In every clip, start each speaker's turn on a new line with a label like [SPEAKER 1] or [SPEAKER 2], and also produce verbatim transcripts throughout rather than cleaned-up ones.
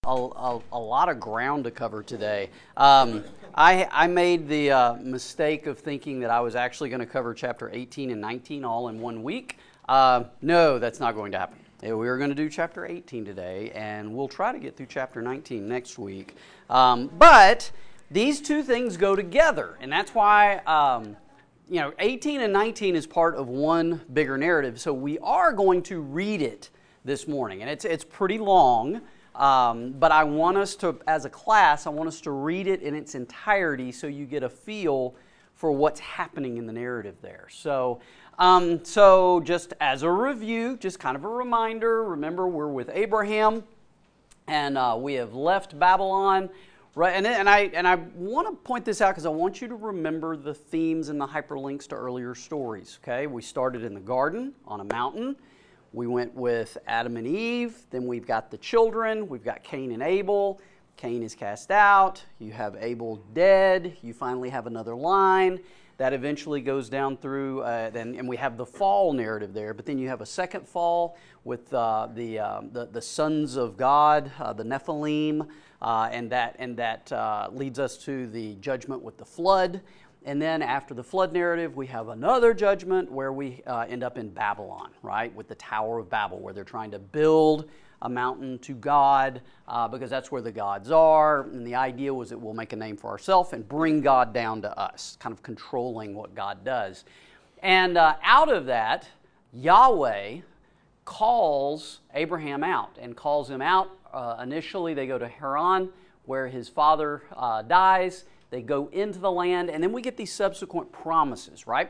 [SPEAKER 1] a, a, a lot of ground to cover today. Um, I, I made the uh, mistake of thinking that I was actually going to cover chapter eighteen and nineteen all in one week. Uh, no, that's not going to happen. We are going to do chapter eighteen today, and we'll try to get through chapter nineteen next week. Um, but these two things go together, and that's why um, you know eighteen and nineteen is part of one bigger narrative. So we are going to read it this morning, and it's it's pretty long. Um, but I want us to, as a class, I want us to read it in its entirety so you get a feel for what's happening in the narrative there. So, um, so just as a review, just kind of a reminder, remember we're with Abraham, and uh, we have left Babylon. Right, and, and I and I want to point this out because I want you to remember the themes and the hyperlinks to earlier stories. Okay, we started in the garden on a mountain. We went with Adam and Eve, then we've got the children, we've got Cain and Abel. Cain is cast out, you have Abel dead, you finally have another line. That eventually goes down through, uh, then, and we have the fall narrative there, but then you have a second fall with uh, the, uh, the the sons of God, uh, the Nephilim, uh, and that, and that uh, leads us to the judgment with the flood. And then after the flood narrative, we have another judgment where we uh, end up in Babylon, right, with the Tower of Babel, where they're trying to build a mountain to God uh, because that's where the gods are. And the idea was that we'll make a name for ourselves and bring God down to us, kind of controlling what God does. And uh, out of that, Yahweh calls Abraham out and calls him out. Uh, initially, they go to Haran, where his father uh, dies. They go into the land, and then we get these subsequent promises, right?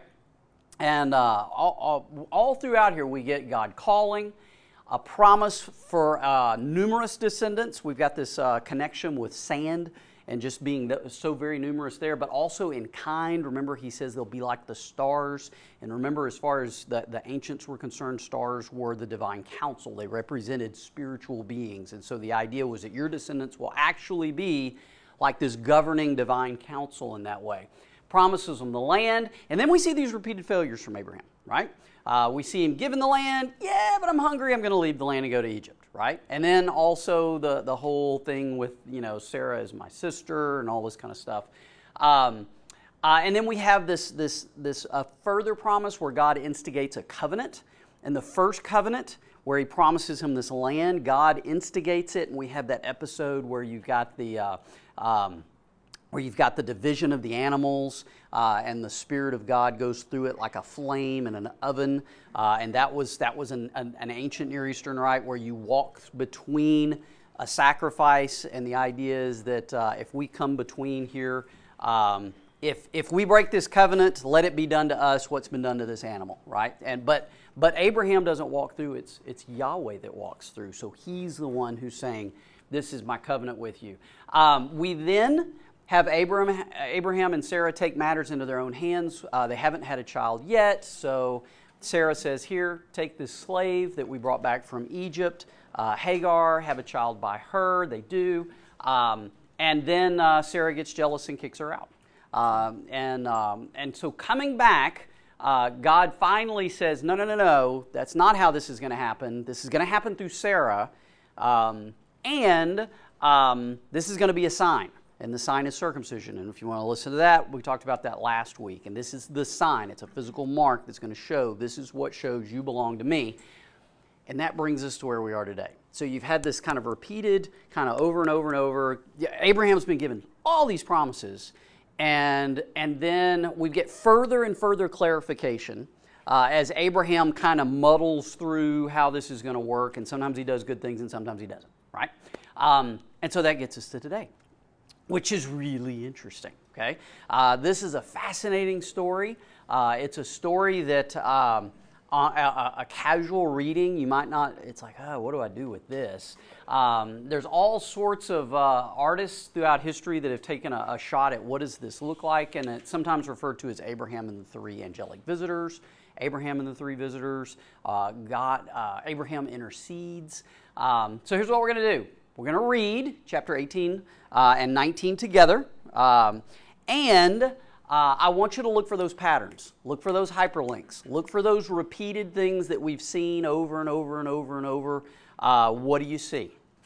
[SPEAKER 1] And uh, all, all, all throughout here, we get God calling, a promise for uh, numerous descendants. We've got this uh, connection with sand and just being so very numerous there, but also in kind. Remember, he says they'll be like the stars. And remember, as far as the, the ancients were concerned, stars were the divine council. They represented spiritual beings. And so the idea was that your descendants will actually be like this governing divine council in that way. Promises them the land, and then we see these repeated failures from Abraham, right? Uh, we see him given the land, yeah, but I'm hungry, I'm going to leave the land and go to Egypt, right? And then also the, the whole thing with, you know, Sarah is my sister and all this kind of stuff. Um, uh, and then we have this, this, this uh, further promise where God instigates a covenant. And the first covenant, where he promises him this land, God instigates it, and we have that episode where you've got the uh, um, where you've got the division of the animals, uh, and the Spirit of God goes through it like a flame in an oven, uh, and that was that was an, an, an ancient Near Eastern rite where you walk between a sacrifice, and the idea is that uh, if we come between here, um, if if we break this covenant, let it be done to us what's been done to this animal, right? And but but Abraham doesn't walk through; it's it's Yahweh that walks through. So he's the one who's saying, "This is my covenant with you." Um, we then have Abraham, Abraham and Sarah take matters into their own hands. Uh, they haven't had a child yet, so Sarah says, "Here, take this slave that we brought back from Egypt, uh, Hagar, have a child by her." They do, um, and then uh, Sarah gets jealous and kicks her out. Um, and um, and so coming back, uh, God finally says, "No, no, no, no. That's not how this is going to happen. This is going to happen through Sarah, um, and um, this is going to be a sign." And the sign is circumcision. And if you want to listen to that, we talked about that last week. And this is the sign. It's a physical mark that's going to show this is what shows you belong to me. And that brings us to where we are today. So you've had this kind of repeated, kind of over and over and over. Abraham's been given all these promises. And, and then we get further and further clarification uh, as Abraham kind of muddles through how this is going to work. And sometimes he does good things and sometimes he doesn't, right? Um, and so that gets us to today, which is really interesting, okay? Uh, this is a fascinating story. Uh, it's a story that um, a, a, a casual reading, you might not, it's like, oh, what do I do with this? Um, there's all sorts of uh, artists throughout history that have taken a, a shot at what does this look like, and it's sometimes referred to as Abraham and the Three Angelic Visitors, Abraham and the Three Visitors, uh, God, uh, Abraham intercedes. Um, so here's what we're going to do. We're going to read chapter eighteen uh, and nineteen together, um, and uh, I want you to look for those patterns. Look for those hyperlinks. Look for those repeated things that we've seen over and over and over and over. Uh, what do you see?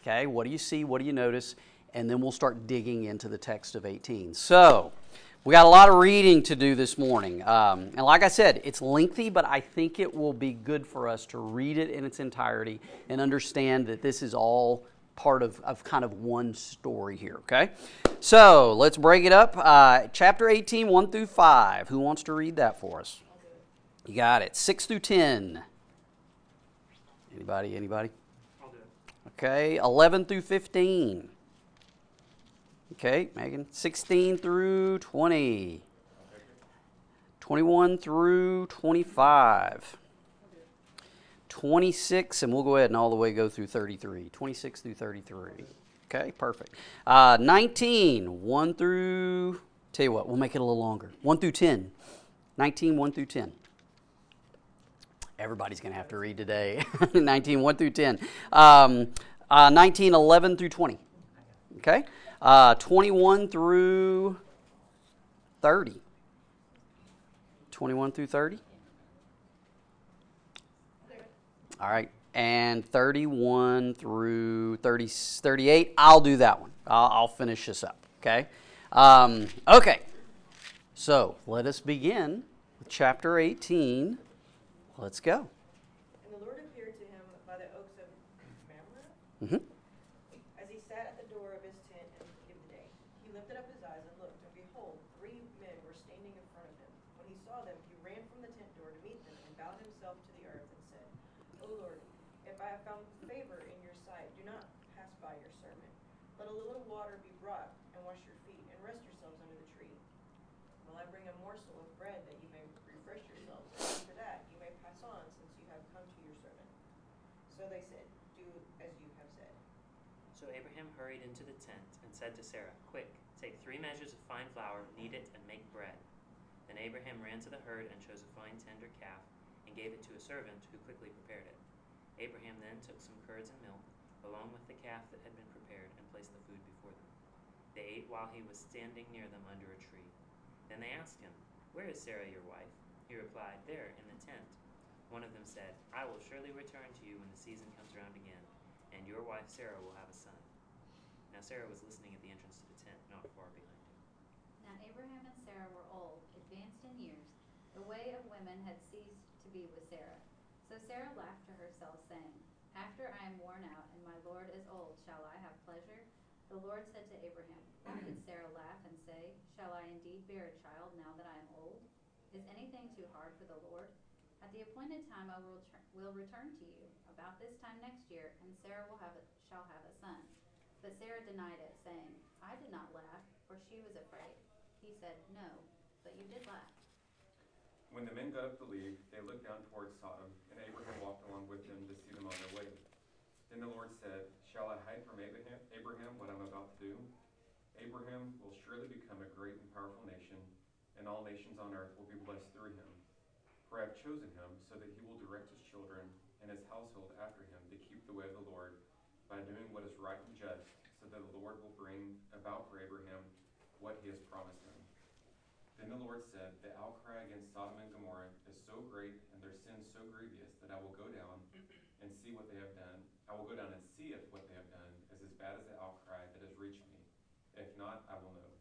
[SPEAKER 1] Okay, what do you see? What do you notice? And then we'll start digging into the text of eighteen. So, we got a lot of reading to do this morning. Um, and like I said, it's lengthy, but I think it will be good for us to read it in its entirety and understand that this is all part of, of kind of one story here, okay? So, let's break it up. Uh, chapter eighteen, one through five. Who wants to read that for us? You got it. six through ten. Anybody? Anybody?
[SPEAKER 2] I'll do it.
[SPEAKER 1] Okay, eleven through fifteen. Okay, Megan. sixteen through twenty. twenty-one through twenty-five. twenty-six, and we'll go ahead and all the way go through thirty-three. twenty-six through thirty-three. Okay, perfect. Uh, nineteen, one through, tell you what, we'll make it a little longer. one through ten. nineteen, one through ten. Everybody's going to have to read today. nineteen, one through ten. Um, uh, nineteen, eleven through twenty. Okay? Uh, twenty-one through thirty. twenty-one through thirty. All right. And thirty-one through thirty, thirty-eight. I'll do that one. I'll, I'll finish this up. Okay? Um, okay. So, let us begin with chapter eighteen. Let's go.
[SPEAKER 3] And the Lord appeared to him by the oaks of Mamre,
[SPEAKER 1] Mm-hmm.
[SPEAKER 3] as he sat at the door of his tent in the heat of the day. He lifted up his eyes and looked, and behold, three men were standing in front of him. When he saw them, he ran from the tent door to meet them and bowed himself to the earth and said, O Lord, if I have found favor in your sight, do not pass by your servant. Let a little water be brought, and wash your feet, and rest yourselves under the tree. Will I bring a morsel of bread that you may refresh yourselves, and after that you may pass on, since you have come to your servant? So they said, Do as you have said.
[SPEAKER 2] So Abraham hurried into the tent and said to Sarah, Quick, take three measures of fine flour, knead it, and make bread. Then Abraham ran to the herd and chose a fine tender calf, and gave it to a servant who quickly prepared it. Abraham then took some curds and milk, along with the calf that had been prepared, and placed the food before them. They ate while he was standing near them under a tree. Then they asked him, Where is Sarah your wife? He replied, There, in the tent. One of them said, I will surely return to you when the season comes around again, and your wife Sarah will have a son. Now Sarah was listening at the entrance to the tent, not far behind him.
[SPEAKER 4] Now Abraham and Sarah were old, advanced in years. The way of women had ceased to be with Sarah. So Sarah laughed to herself, saying, After I am worn out and my Lord is old, shall I have pleasure? The Lord said to Abraham, Why did Sarah laugh and say, Shall I indeed bear a child now that I am old? Is anything too hard for the Lord? At the appointed time I will, tr- will return to you, about this time next year, and Sarah will have a, shall have a son. But Sarah denied it, saying, I did not laugh, for she was afraid. He said, No, but you did laugh.
[SPEAKER 5] When the men got up to leave, they looked down towards Sodom, and Abraham walked along with them to see them on their way. Then the Lord said, Shall I hide from Abraham, Abraham what I'm about to do? Abraham will surely become a great and powerful nation, and all nations on earth will be blessed through him. For I have chosen him so that he will direct his children and his household after him to keep the way of the Lord by doing what is right and just, so that the Lord will bring about for Abraham what he has promised him. Then the Lord said, The outcry against Sodom and Gomorrah is so great and their sin so grievous that I will go down and see what they have done. I will go down and see if what they have done is as bad as the outcry that has reached me. If not, I will know.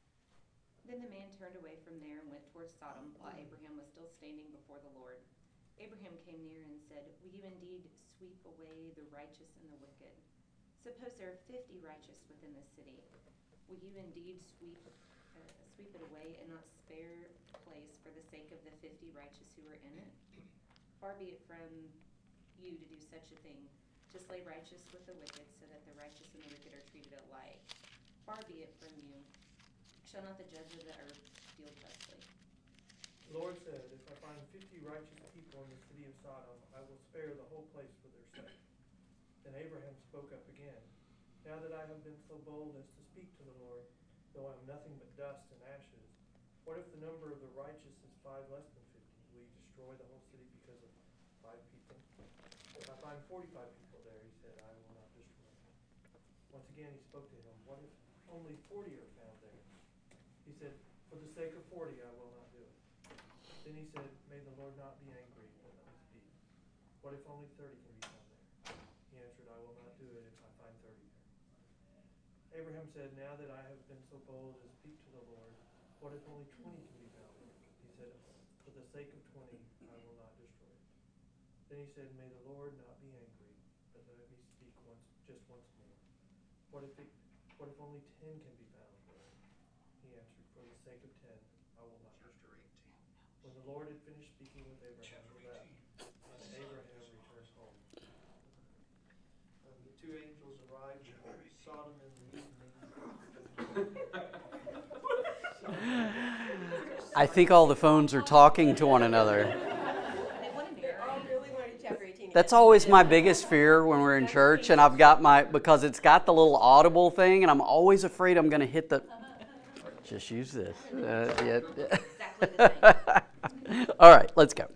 [SPEAKER 6] Then the man turned away from there and went towards Sodom, while Abraham was still standing before the Lord. Abraham came near and said, Will you indeed sweep away the righteous and the wicked? Suppose there are fifty righteous within the city. Will you indeed sweep uh, sweep it away and not spare place for the sake of the fifty righteous who are in it? Far be it from you to do such a thing, to slay righteous with the wicked, so that the righteous and the wicked are treated alike. Far be it from you. Shall not the judge of the earth deal justly?
[SPEAKER 7] The Lord said, If I find fifty righteous people in the city of Sodom, I will spare the whole place for their sake. Then Abraham spoke up again. Now that I have been so bold as to speak to the Lord, though I am nothing but dust and ashes, what if the number of the righteous is five less than fifty? Will you destroy the whole city because of five people? If I find forty-five people there, he said, I will not destroy it. Once again he spoke to him, What if only forty are found there? He said, For the sake of forty I will not do it. Then he said, May the Lord not be angry, but let us be. What if only thirty can be found there? He answered, I will not do it if I find thirty. Abraham said, now that I have been so bold as to speak to the Lord, what if only twenty can be found? He said, for the sake of twenty, I will not destroy it. Then he said, may the Lord not be angry, but let me speak once, just once more. What if it, what if only ten can be found? He answered, for the sake of ten, I will not destroy it. When the Lord had finished speaking with Abraham, he left, and Abraham returned home. Um, the two angels arrived at Sodom in the evening.
[SPEAKER 1] I think all the phones are talking to one another.
[SPEAKER 3] They all really wanted chapter eighteen.
[SPEAKER 1] That's always my biggest fear when we're in church, and I've got my, because it's got the little audible thing, and I'm always afraid I'm going to hit the, just use this. Uh, yeah. All right, let's go.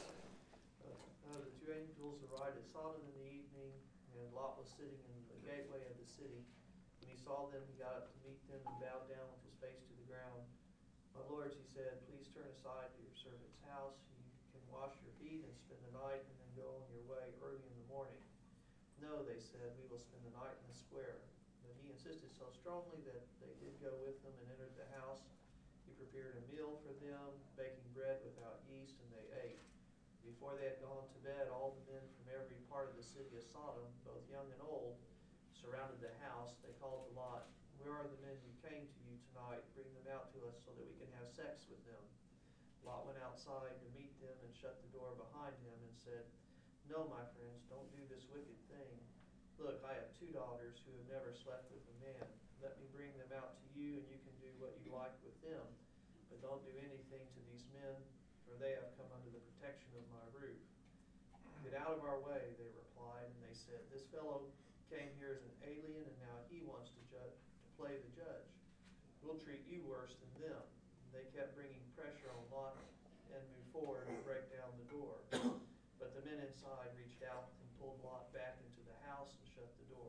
[SPEAKER 7] Uh, the two angels arrived at Sodom in the evening, and Lot was sitting in the gateway of the city. When he saw them, he got up to meet them and bowed down with his face to the ground. My lords, he said, please turn aside to your servant's house. You can wash your feet and spend the night, and then go on your way early in the morning. No, they said, we will spend the night in the square. But he insisted so strongly that they did go with him and entered the house. He prepared a meal for them, baking bread without yeast, and they ate. Before they had gone to bed, all the men from every part of the city of Sodom, both young and old, surrounded the house. They called to Lot, where are the men who came to you tonight? Bring them out to us so that we can have sex with them. Lot went outside to meet them and shut the door behind him and said, no, my friends, don't do this wicked thing. Look, I have two daughters who have never slept with a man. Let me bring them out to you, and you can do what you like with them. But don't do anything to these men, for they have come under the protection of my roof. Get out of our way, they replied, and they said, this fellow came here as an alien, and now he wants to, ju- to play the judge. We'll treat you worse than them. And they kept bringing pressure on Lot and moved forward to break down the door. But the men inside reached out and pulled Lot back into the house and shut the door.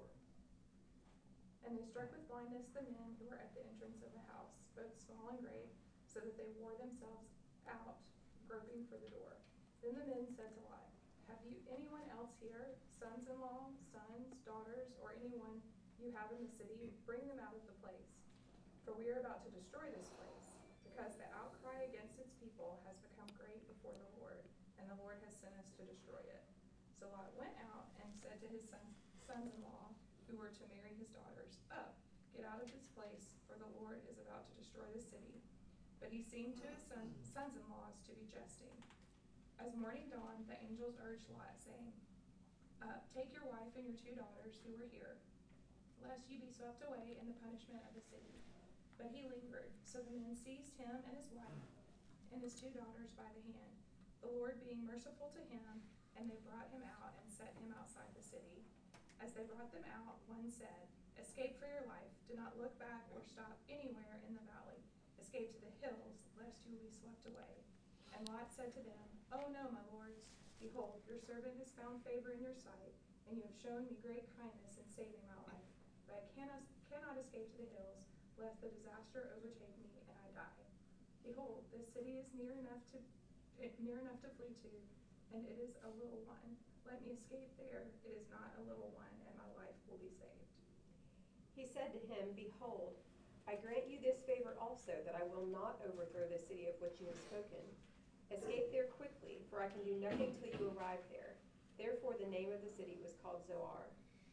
[SPEAKER 8] And they struck with blindness the men who were at the entrance of the house, both small and great, so that they wore themselves out, groping for the door. Then the men said to Lot, have you anyone else here, sons-in-law, sons, daughters, or anyone you have in the city? Bring them out of the place. For we are about to destroy this place, because the outcry against its people has become great before the Lord, and the Lord has sent us to destroy it. So Lot went out and said to his sons, sons-in-law, who were to marry his daughters, up, get out of this place, for the Lord is about to destroy the city. But he seemed to his son, sons-in-laws to be jesting. As morning dawned, the angels urged Lot, saying, uh, take your wife and your two daughters who were here, lest you be swept away in the punishment of the city. But he lingered. So the men seized him and his wife and his two daughters by the hand, the Lord being merciful to him, and they brought him out and set him outside the city. As they brought them out, one said, escape for your life. Do not look back or stop anywhere in the valley. Escape to the hills, lest you be swept away. And Lot said to them, oh no, my lords, behold, your servant has found favor in your sight, and you have shown me great kindness in saving my life. But I cannot, cannot escape to the hills, lest the disaster overtake me and I die. Behold, this city is near enough to near enough to flee to, and it is a little one. Let me escape there. It is not a little one, and my life will be saved.
[SPEAKER 3] He said to him, behold, I grant you this favor also, that I will not overthrow the city of which you have spoken. Escape there quickly, for I can do nothing till you arrive there. Therefore the name of the city was called Zoar.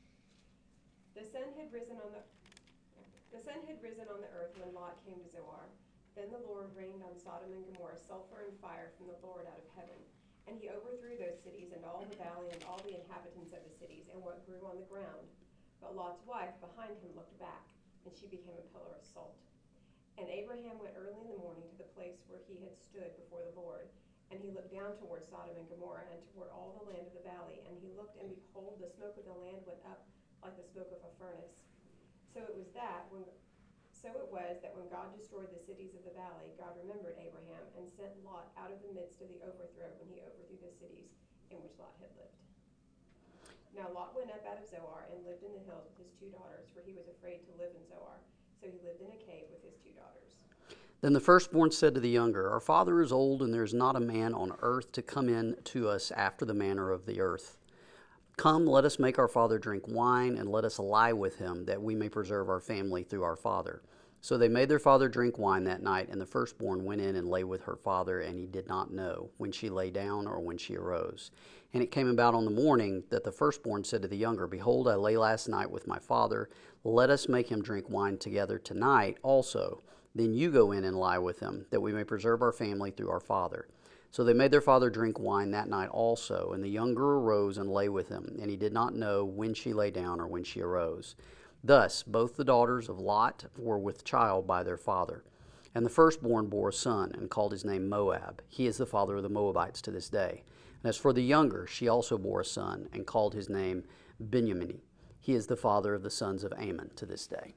[SPEAKER 3] The sun had risen on the the sun had risen on the earth when Lot came to Zoar. Then the Lord rained on Sodom and Gomorrah sulfur and fire from the Lord out of heaven. And he overthrew those cities and all the valley and all the inhabitants of the cities and what grew on the ground. But Lot's wife behind him looked back, and she became a pillar of salt. And Abraham went early in the morning to the place where he had stood before the Lord. And he looked down toward Sodom and Gomorrah and toward all the land of the valley. And he looked, and behold, the smoke of the land went up like the smoke of a furnace. So it was that when So it was that when God destroyed the cities of the valley, God remembered Abraham and sent Lot out of the midst of the overthrow when he overthrew the cities in which Lot had lived. Now Lot went up out of Zoar and lived in the hills with his two daughters, for he was afraid to live in Zoar. So he lived in a cave with his two daughters.
[SPEAKER 1] Then the firstborn said to the younger, our father is old, and there is not a man on earth to come in to us after the manner of the earth. Come, let us make our father drink wine, and let us lie with him, that we may preserve our family through our father. So they made their father drink wine that night, and the firstborn went in and lay with her father, and he did not know when she lay down or when she arose. And it came about on the morning that the firstborn said to the younger, Behold, I lay last night with my father. Let us make him drink wine together tonight also. Then you go in and lie with him, that we may preserve our family through our father. So they made their father drink wine that night also, and the younger arose and lay with him, and he did not know when she lay down or when she arose. Thus both the daughters of Lot were with child by their father. And the firstborn bore a son, and called his name Moab. He is the father of the Moabites to this day. And as for the younger, she also bore a son, and called his name Benjamin. He is the father of the sons of Ammon to this day.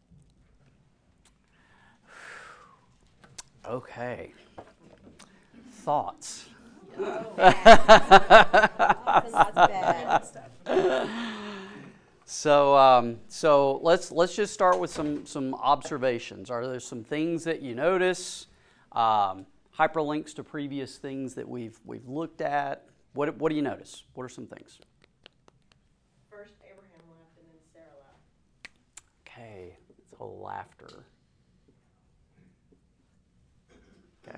[SPEAKER 1] Okay. Thoughts?
[SPEAKER 3] Oh, that's bad.
[SPEAKER 1] So, um, so let's let's just start with some some observations. Are there some things that you notice? Um, hyperlinks to previous things that we've we've looked at. What what do you notice? What are some things?
[SPEAKER 3] First, Abraham laughed and then Sarah laughed.
[SPEAKER 1] Okay, it's a laughter. Okay.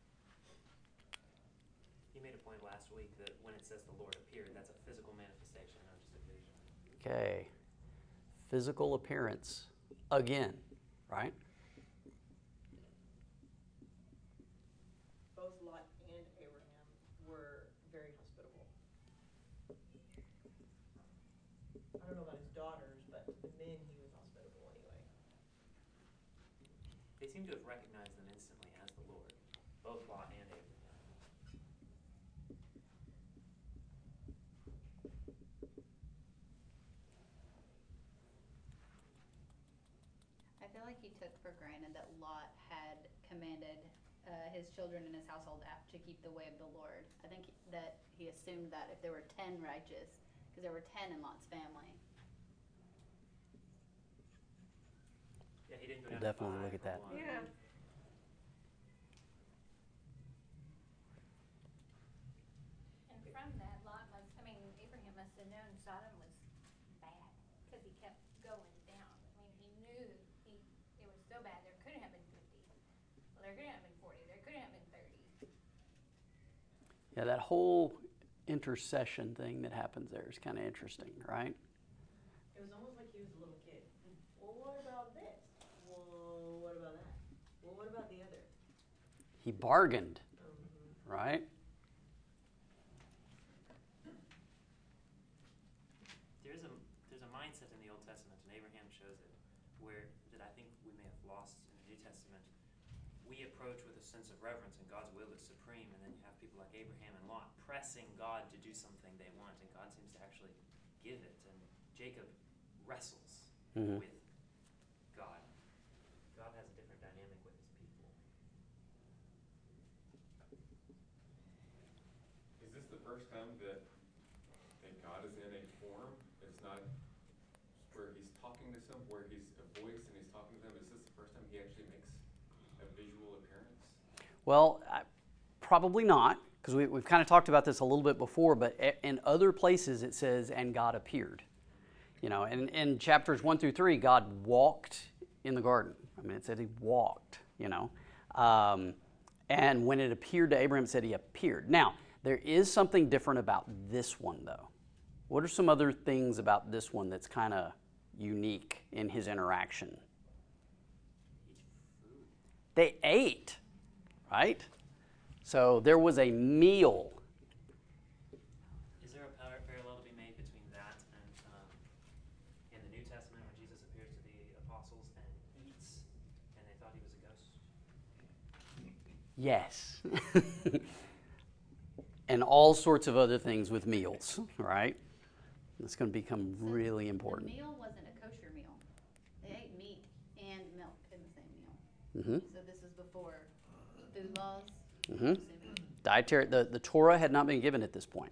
[SPEAKER 2] You made a point last week that when it says the Lord appeared, that's a physical manifestation, not just a vision.
[SPEAKER 1] Okay. Physical appearance again, right?
[SPEAKER 3] Both Lot and Abraham were very hospitable. I don't know about his daughters, but the men he was hospitable anyway.
[SPEAKER 2] They seem to have recognized them instantly as the Lord, both Lot and Abraham.
[SPEAKER 4] I feel like he took for granted that Lot had commanded uh, his children and his household af- to keep the way of the Lord. I think that he assumed that if there were ten righteous, because there were ten in Lot's family.
[SPEAKER 2] Yeah, he didn't go
[SPEAKER 1] We'll
[SPEAKER 2] down to
[SPEAKER 1] definitely
[SPEAKER 2] five
[SPEAKER 1] look at
[SPEAKER 2] for
[SPEAKER 1] that.
[SPEAKER 2] one.
[SPEAKER 3] Yeah.
[SPEAKER 9] And from that, Lot must, I mean, Abraham must have known Sodom was bad, because he kept going down. I mean, he knew he, it was so bad, there couldn't have been fifty. Well, there couldn't have been forty, there couldn't have been thirty.
[SPEAKER 1] Yeah, that whole intercession thing that happens there is kind of interesting, right?
[SPEAKER 3] It was almost like he was a little kid. Well, what about this? Well, what about that? Well, what about the other?
[SPEAKER 1] He bargained,
[SPEAKER 3] Mm-hmm.
[SPEAKER 1] right?
[SPEAKER 2] There's a there's a mindset in the Old Testament, and Abraham shows it, where that I think we may have lost in the New Testament. We approach with a sense of reverence, and God's will is supreme, and then you have people like Abraham and Lot pressing God to do something they want, and God seems to actually give it. And Jacob wrestles
[SPEAKER 1] Mhm.
[SPEAKER 2] with God. God has a different dynamic with his people.
[SPEAKER 5] Is this the first time that, that God is in a form? It's not where he's talking to some, where he's a voice and he's talking to them. Is this the first time he actually makes a visual appearance?
[SPEAKER 1] Well, I, probably not, because we, we've kind of talked about this a little bit before, but a- in other places it says, and God appeared. You know, and in chapters one through three, God walked in the garden. I mean, it said he walked, you know. Um, and when it appeared to Abraham, it said he appeared. Now, there is something different about this one, though. What are some other things about this one that's kind of unique in his interaction? They ate, right? So there was a meal.
[SPEAKER 2] Is there a par- parallel to be made between that and um, in the New Testament when Jesus appears to the apostles and eats, and they thought he was a ghost?
[SPEAKER 1] Yes. And all sorts of other things with meals, right? It's going to become
[SPEAKER 4] So
[SPEAKER 1] really
[SPEAKER 4] The
[SPEAKER 1] important.
[SPEAKER 4] meal wasn't a kosher meal. They ate meat and milk in the same meal.
[SPEAKER 1] Mm-hmm.
[SPEAKER 4] So this was before food laws.
[SPEAKER 1] Mm-hmm.
[SPEAKER 4] I'm assuming.
[SPEAKER 1] Dietary, the, the Torah had not been given at this point.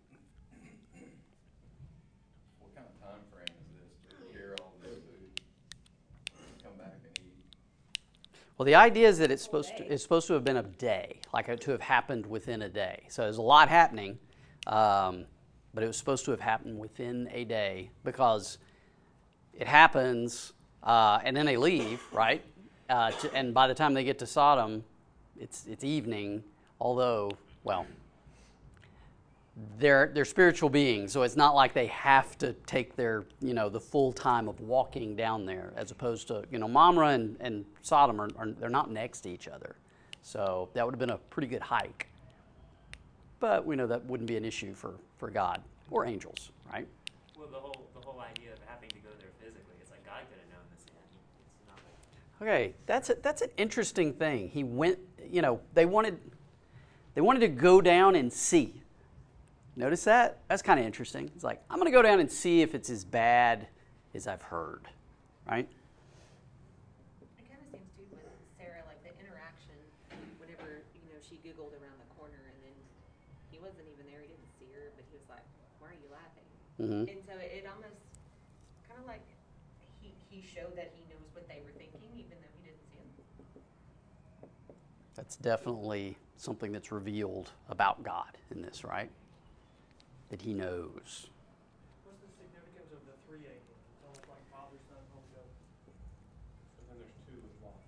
[SPEAKER 10] What kind of time frame is this to hear all this food, come back and eat?
[SPEAKER 1] Well, the idea is that it's supposed to, it's supposed to have been a day, like to have happened within a day. So there's a lot happening. Um, but it was supposed to have happened within a day, because it happens, uh, and then they leave, right? Uh, to, and by the time they get to Sodom, it's it's evening, although, well, they're they're spiritual beings, so it's not like they have to take their, you know, the full time of walking down there, as opposed to, you know, Mamre and, and Sodom are, are they're not next to each other. So that would have been a pretty good hike. But we know that wouldn't be an issue for, for God or angels, right?
[SPEAKER 2] Well, the whole the whole idea of having to go there physically, it's like God could have known this end. It's not like
[SPEAKER 1] Okay, that's a, that's an interesting thing. He went, you know, they wanted they wanted to go down and see. Notice that? That's kind of interesting. It's like, I'm going to go down and see if it's as bad as I've heard, right?
[SPEAKER 6] It kind of seems too with Sarah, like the interaction whenever, you know, she giggled around the corner and then he wasn't even there, he didn't see her, but he was like, why are you laughing?
[SPEAKER 1] Mm-hmm.
[SPEAKER 6] And so it almost kind of like he, he showed that he knows what they were thinking even though he didn't see them.
[SPEAKER 1] That's definitely something that's revealed about God in this, right? That he knows.
[SPEAKER 7] What's the significance of the three angels? It's almost like Father, Son, Holy Ghost.
[SPEAKER 10] And then there's two involved.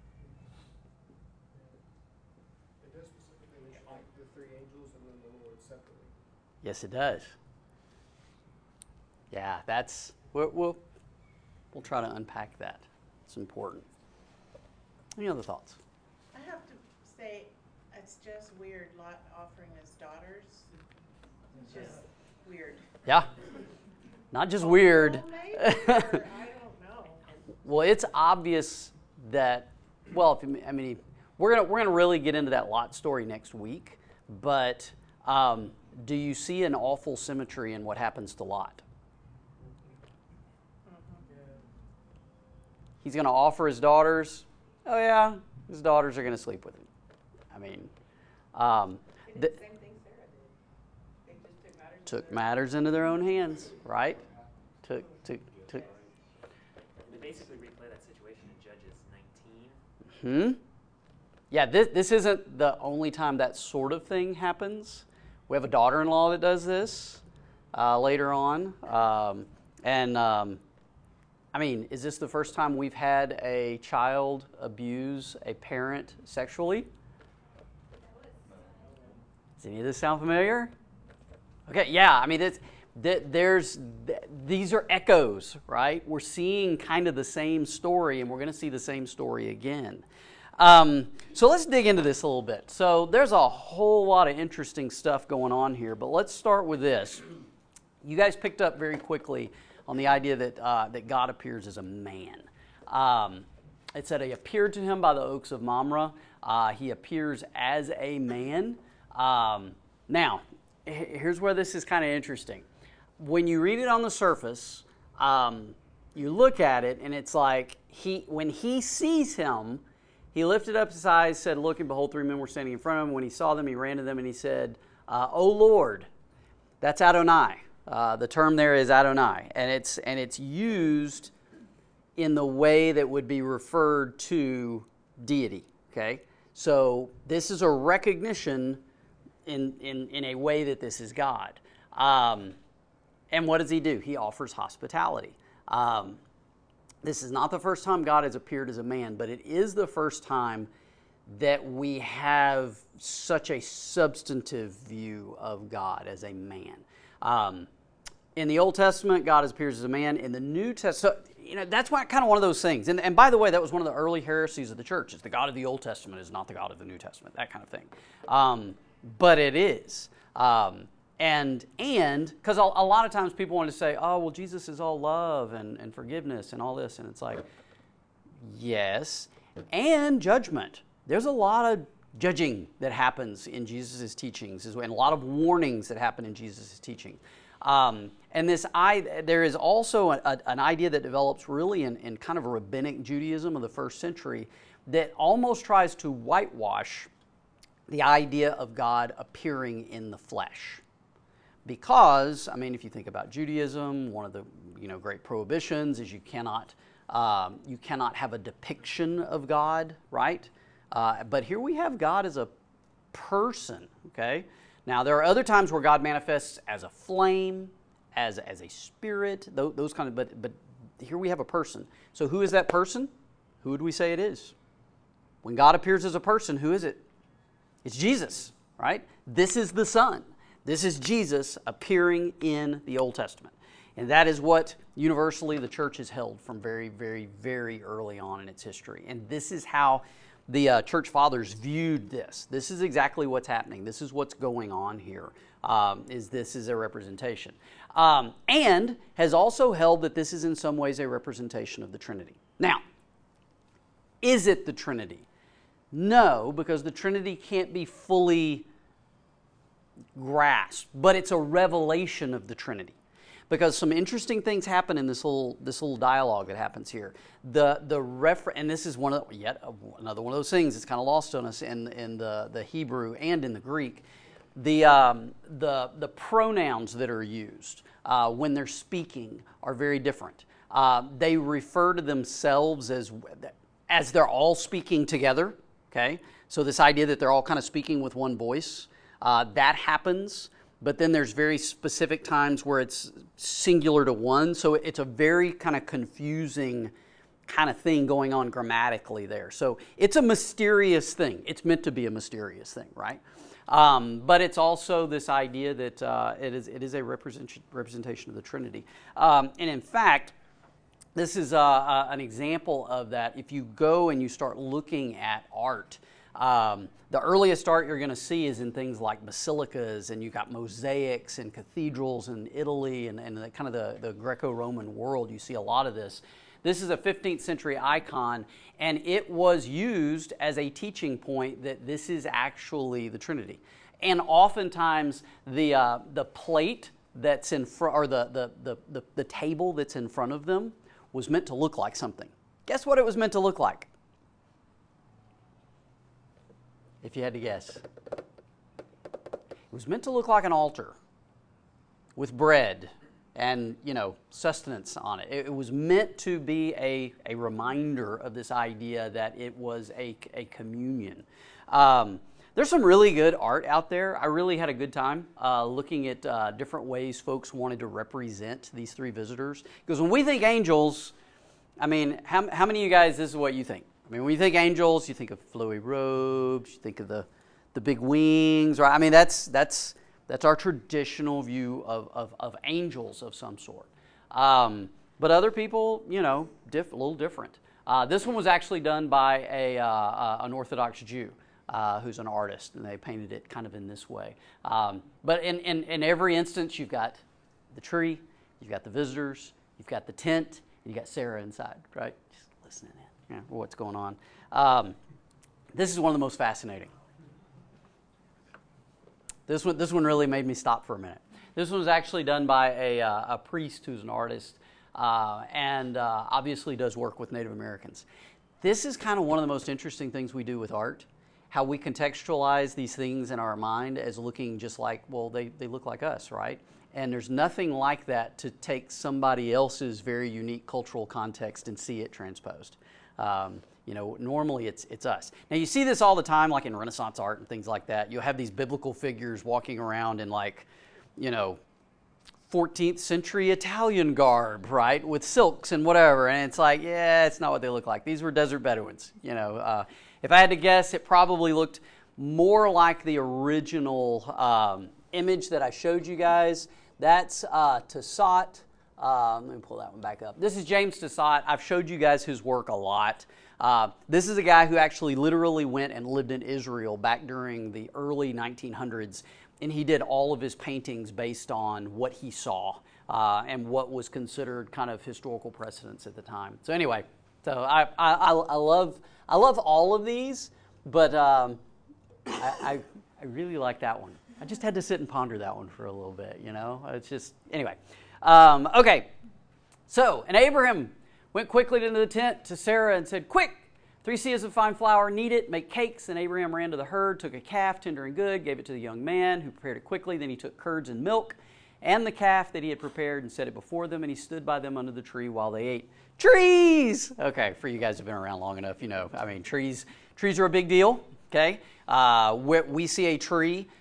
[SPEAKER 7] It does specifically mention like the three angels and then the Lord separately.
[SPEAKER 1] Yes, it does. Yeah, that's, we'll, we'll, we'll try to unpack that. It's important. Any other thoughts?
[SPEAKER 11] I have to say, it's just weird, Lot offering his daughters. It's just weird.
[SPEAKER 1] Yeah. Not just weird.
[SPEAKER 11] Oh, maybe, or I don't know.
[SPEAKER 1] Well, it's obvious that, well, if you, I mean, we're gonna we're gonna really get into that Lot story next week. But um, do you see an awful symmetry in what happens to Lot?
[SPEAKER 7] Yeah.
[SPEAKER 1] He's gonna offer his daughters. Oh yeah, his daughters are gonna sleep with him. I mean, um,
[SPEAKER 3] They did
[SPEAKER 1] the,
[SPEAKER 3] the same thing Sarah did. They just took matters into
[SPEAKER 1] took
[SPEAKER 3] their-
[SPEAKER 1] matters into their own hands, right? Took took took.
[SPEAKER 2] they basically replay that situation in Judges nineteen.
[SPEAKER 1] Hmm. Yeah, this this isn't the only time that sort of thing happens. We have a daughter-in-law that does this uh, later on, um, and um, I mean, is this the first time we've had a child abuse a parent sexually? Does any of this sound familiar? Okay, yeah. I mean, it's, there's these are echoes, right? We're seeing kind of the same story, and we're going to see the same story again. Um, so let's dig into this a little bit. So there's a whole lot of interesting stuff going on here, but let's start with this. You guys picked up very quickly on the idea that uh, that God appears as a man. Um, it said he appeared to him by the oaks of Mamre. Uh, he appears as a man. Um, now, here's where this is kind of interesting. When you read it on the surface, um, you look at it, and it's like he when he sees him, he lifted up his eyes, said, "Look, and behold, three men were standing in front of him. When he saw them, he ran to them, and he said, uh, 'O Lord,'" that's Adonai. Uh, the term there is Adonai, and it's and it's used in the way that would be referred to deity. Okay, so this is a recognition in in in a way that this is God. Um, and what does he do? He offers hospitality. Um, this is not the first time God has appeared as a man, but it is the first time that we have such a substantive view of God as a man. Um, in the Old Testament, God appears as a man. In the New Testament, so, you know, that's why, kind of one of those things. And, and by the way, that was one of the early heresies of the church. Is the God of the Old Testament is not the God of the New Testament, that kind of thing. Um, but it is. Um, and and because a, a lot of times people want to say, oh, well, Jesus is all love and, and forgiveness and all this. And it's like, yes, and judgment. There's a lot of judging that happens in Jesus' teachings, and a lot of warnings that happen in Jesus' teaching. Um, and this, I, there is also a, a, an idea that develops really in, in kind of a rabbinic Judaism of the first century that almost tries to whitewash the idea of God appearing in the flesh. Because, I mean, if you think about Judaism, one of the you know great prohibitions is you cannot um, you cannot have a depiction of God, right? Uh, but here we have God as a person, okay? Now, there are other times where God manifests as a flame, as, as a spirit, those, those kind of, but, but here we have a person. So who is that person? Who would we say it is? When God appears as a person, who is it? It's Jesus, right? This is the Son. This is Jesus appearing in the Old Testament. And that is what universally the church has held from very, very, very early on in its history. And this is how the uh, church fathers viewed this. This is exactly what's happening. This is what's going on here, um, is this is a representation. Um, and has also held that this is in some ways a representation of the Trinity. Now, is it the Trinity? No, because the Trinity can't be fully grasped, but it's a revelation of the Trinity. Because some interesting things happen in this little this little dialogue that happens here. The the refer and this is one of the, yet another one of those things that's kind of lost on us in in the the Hebrew and in the Greek. The um, the the pronouns that are used uh, when they're speaking are very different. Uh, they refer to themselves as as they're all speaking together. Okay, so this idea that they're all kind of speaking with one voice, uh, that happens. But then there's very specific times where it's singular to one. So it's a very kind of confusing kind of thing going on grammatically there. So it's a mysterious thing. It's meant to be a mysterious thing, right? Um, but it's also this idea that uh, it is it is a represent, representation of the Trinity. Um, and in fact, this is uh, uh, an example of that. If you go and you start looking at art, Um, the earliest art you're going to see is in things like basilicas, and you've got mosaics and cathedrals in Italy and, and the, kind of the, the Greco-Roman world. You see a lot of this. This is a fifteenth century icon, and it was used as a teaching point that this is actually the Trinity. And oftentimes the uh, the plate that's in front, or the, the, the, the, the table that's in front of them was meant to look like something. Guess what it was meant to look like? If you had to guess. It was meant to look like an altar with bread and, you know, sustenance on it. It, it was meant to be a, a reminder of this idea that it was a, a communion. Um, there's some really good art out there. I really had a good time uh, looking at uh, different ways folks wanted to represent these three visitors. Because when we think angels, I mean, how, how many of you guys, this is what you think? I mean, when you think angels, you think of flowy robes, you think of the, the big wings, right? I mean, that's that's that's our traditional view of, of, of angels of some sort. Um, but other people, you know, diff, a little different. Uh, this one was actually done by a uh, an Orthodox Jew uh, who's an artist, and they painted it kind of in this way. Um, but in, in, in every instance, you've got the tree, you've got the visitors, you've got the tent, and you've got Sarah inside, right? Just listening in. Yeah, what's going on. Um, this is one of the most fascinating. This one, this one really made me stop for a minute. This one was actually done by a, uh, a priest who's an artist uh, and uh, obviously does work with Native Americans. This is kind of one of the most interesting things we do with art, how we contextualize these things in our mind as looking just like, well, they, they look like us, right? And there's nothing like that to take somebody else's very unique cultural context and see it transposed. Um, you know, normally it's it's us. Now you see this all the time, like in Renaissance art and things like that. You'll have these biblical figures walking around in like, you know, fourteenth century Italian garb, right, with silks and whatever. And it's like, yeah, it's not what they look like. These were desert Bedouins. You know, uh, if I had to guess, it probably looked more like the original um, image that I showed you guys. That's uh, Tissot. Um, let me pull that one back up. This is James Tissot. I've showed you guys his work a lot. Uh, this is a guy who actually literally went and lived in Israel back during the early nineteen hundreds, and he did all of his paintings based on what he saw uh, and what was considered kind of historical precedents at the time. So anyway, so I, I, I love I love all of these, but um, I, I, I really like that one. I just had to sit and ponder that one for a little bit, you know. It's just, anyway. Um, okay, so, and Abraham went quickly into the tent to Sarah and said, quick, three seahs of fine flour, knead it, make cakes. And Abraham ran to the herd, took a calf, tender and good, gave it to the young man, who prepared it quickly. Then he took curds and milk and the calf that he had prepared and set it before them, and he stood by them under the tree while they ate. Trees! Okay, for you guys who've been around long enough, you know, I mean, trees trees are a big deal, okay? Uh, we, we see a tree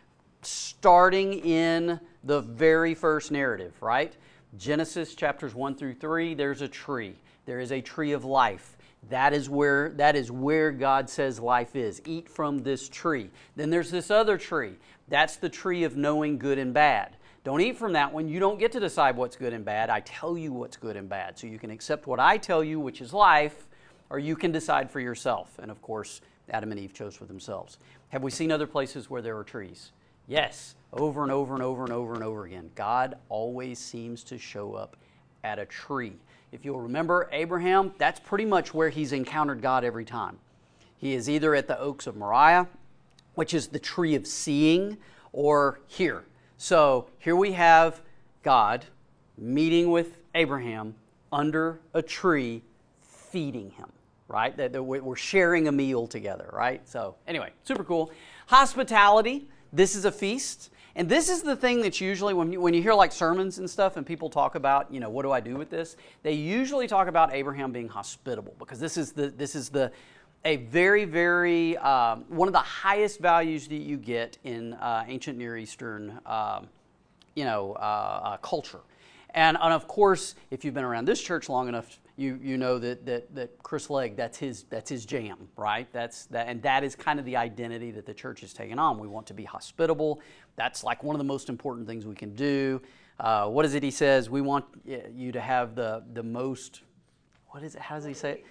[SPEAKER 1] starting in the very first narrative, right? Genesis chapters one through three, there's a tree. There is a tree of life. That is where that is where God says life is. Eat from this tree. Then there's this other tree. That's the tree of knowing good and bad. Don't eat from that one. You don't get to decide what's good and bad. I tell you what's good and bad. So you can accept what I tell you, which is life, or you can decide for yourself. And of course, Adam and Eve chose for themselves. Have we seen other places where there are trees? Yes, over and over and over and over and over again. God always seems to show up at a tree. If you'll remember Abraham, that's pretty much where he's encountered God every time. He is either at the Oaks of Moriah, which is the tree of seeing, or here. So here we have God meeting with Abraham under a tree, feeding him, right? That we're sharing a meal together, right? So anyway, super cool. Hospitality, this is a feast. And this is the thing that's usually, when you, when you hear like sermons and stuff and people talk about, you know, what do I do with this? They usually talk about Abraham being hospitable, because this is the this is the a very, very, um, one of the highest values that you get in uh, ancient Near Eastern, um, you know, uh, uh, culture. And, and of course, if you've been around this church long enough, you you know that that that Chris Legg, that's his that's his jam, right? That's that, and that is kind of the identity that the church has taken on. We want to be hospitable. That's like one of the most important things we can do. Uh, what is it he says? We want you to have the the most. What is it? How does he say it?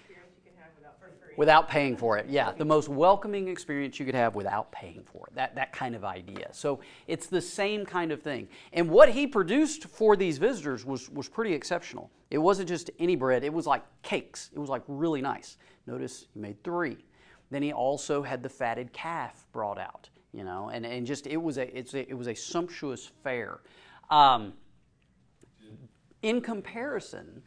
[SPEAKER 1] Without paying for it. Yeah, the most welcoming experience you could have without paying for it. That that kind of idea. So it's the same kind of thing. And what he produced for these visitors was, was pretty exceptional. It wasn't just any bread. It was like cakes. It was like really nice. Notice he made three. Then he also had the fatted calf brought out, you know, and, and just it was a it's a, it was a sumptuous fare. Um, in comparison,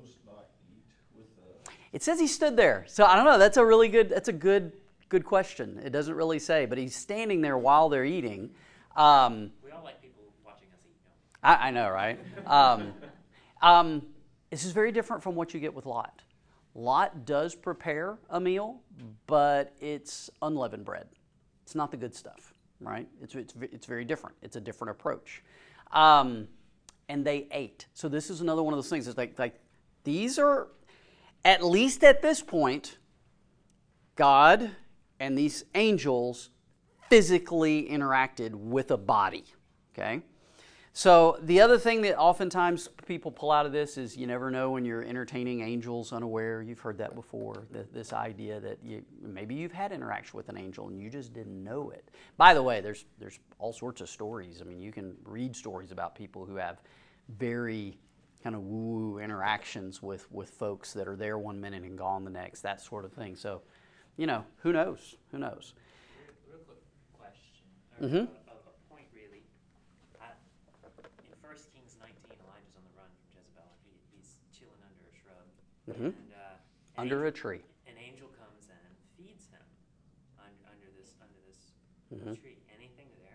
[SPEAKER 1] it says he stood there. So I don't know. That's a really good. That's a good good question. It doesn't really say, but he's standing there while they're eating. Um,
[SPEAKER 2] we all like people watching us eat. No?
[SPEAKER 1] I, I know, right? Um, um, this is very different from what you get with Lot. Lot does prepare a meal, but it's unleavened bread. It's not the good stuff, right? It's it's it's very different. It's a different approach. Um, and they ate. So this is another one of those things. It's like like these are. At least at this point, God and these angels physically interacted with a body, okay? So the other thing that oftentimes people pull out of this is you never know when you're entertaining angels unaware. You've heard that before, this idea that you, maybe you've had interaction with an angel and you just didn't know it. By the way, there's there's all sorts of stories. I mean, you can read stories about people who have very kind of woo-woo interactions with, with folks that are there one minute and gone the next, that sort of thing. So, you know, who knows? Who knows?
[SPEAKER 2] Real, real quick question, or
[SPEAKER 1] Mm-hmm.
[SPEAKER 2] a, a, a point really. I, in First Kings nineteen, Elijah's on the run from Jezebel. He, he's chilling under a shrub.
[SPEAKER 1] Mm-hmm.
[SPEAKER 2] And, uh, an
[SPEAKER 1] Under
[SPEAKER 2] angel,
[SPEAKER 1] a tree.
[SPEAKER 2] An angel comes and feeds him under, under this under this
[SPEAKER 1] Mm-hmm.
[SPEAKER 2] tree. Anything there?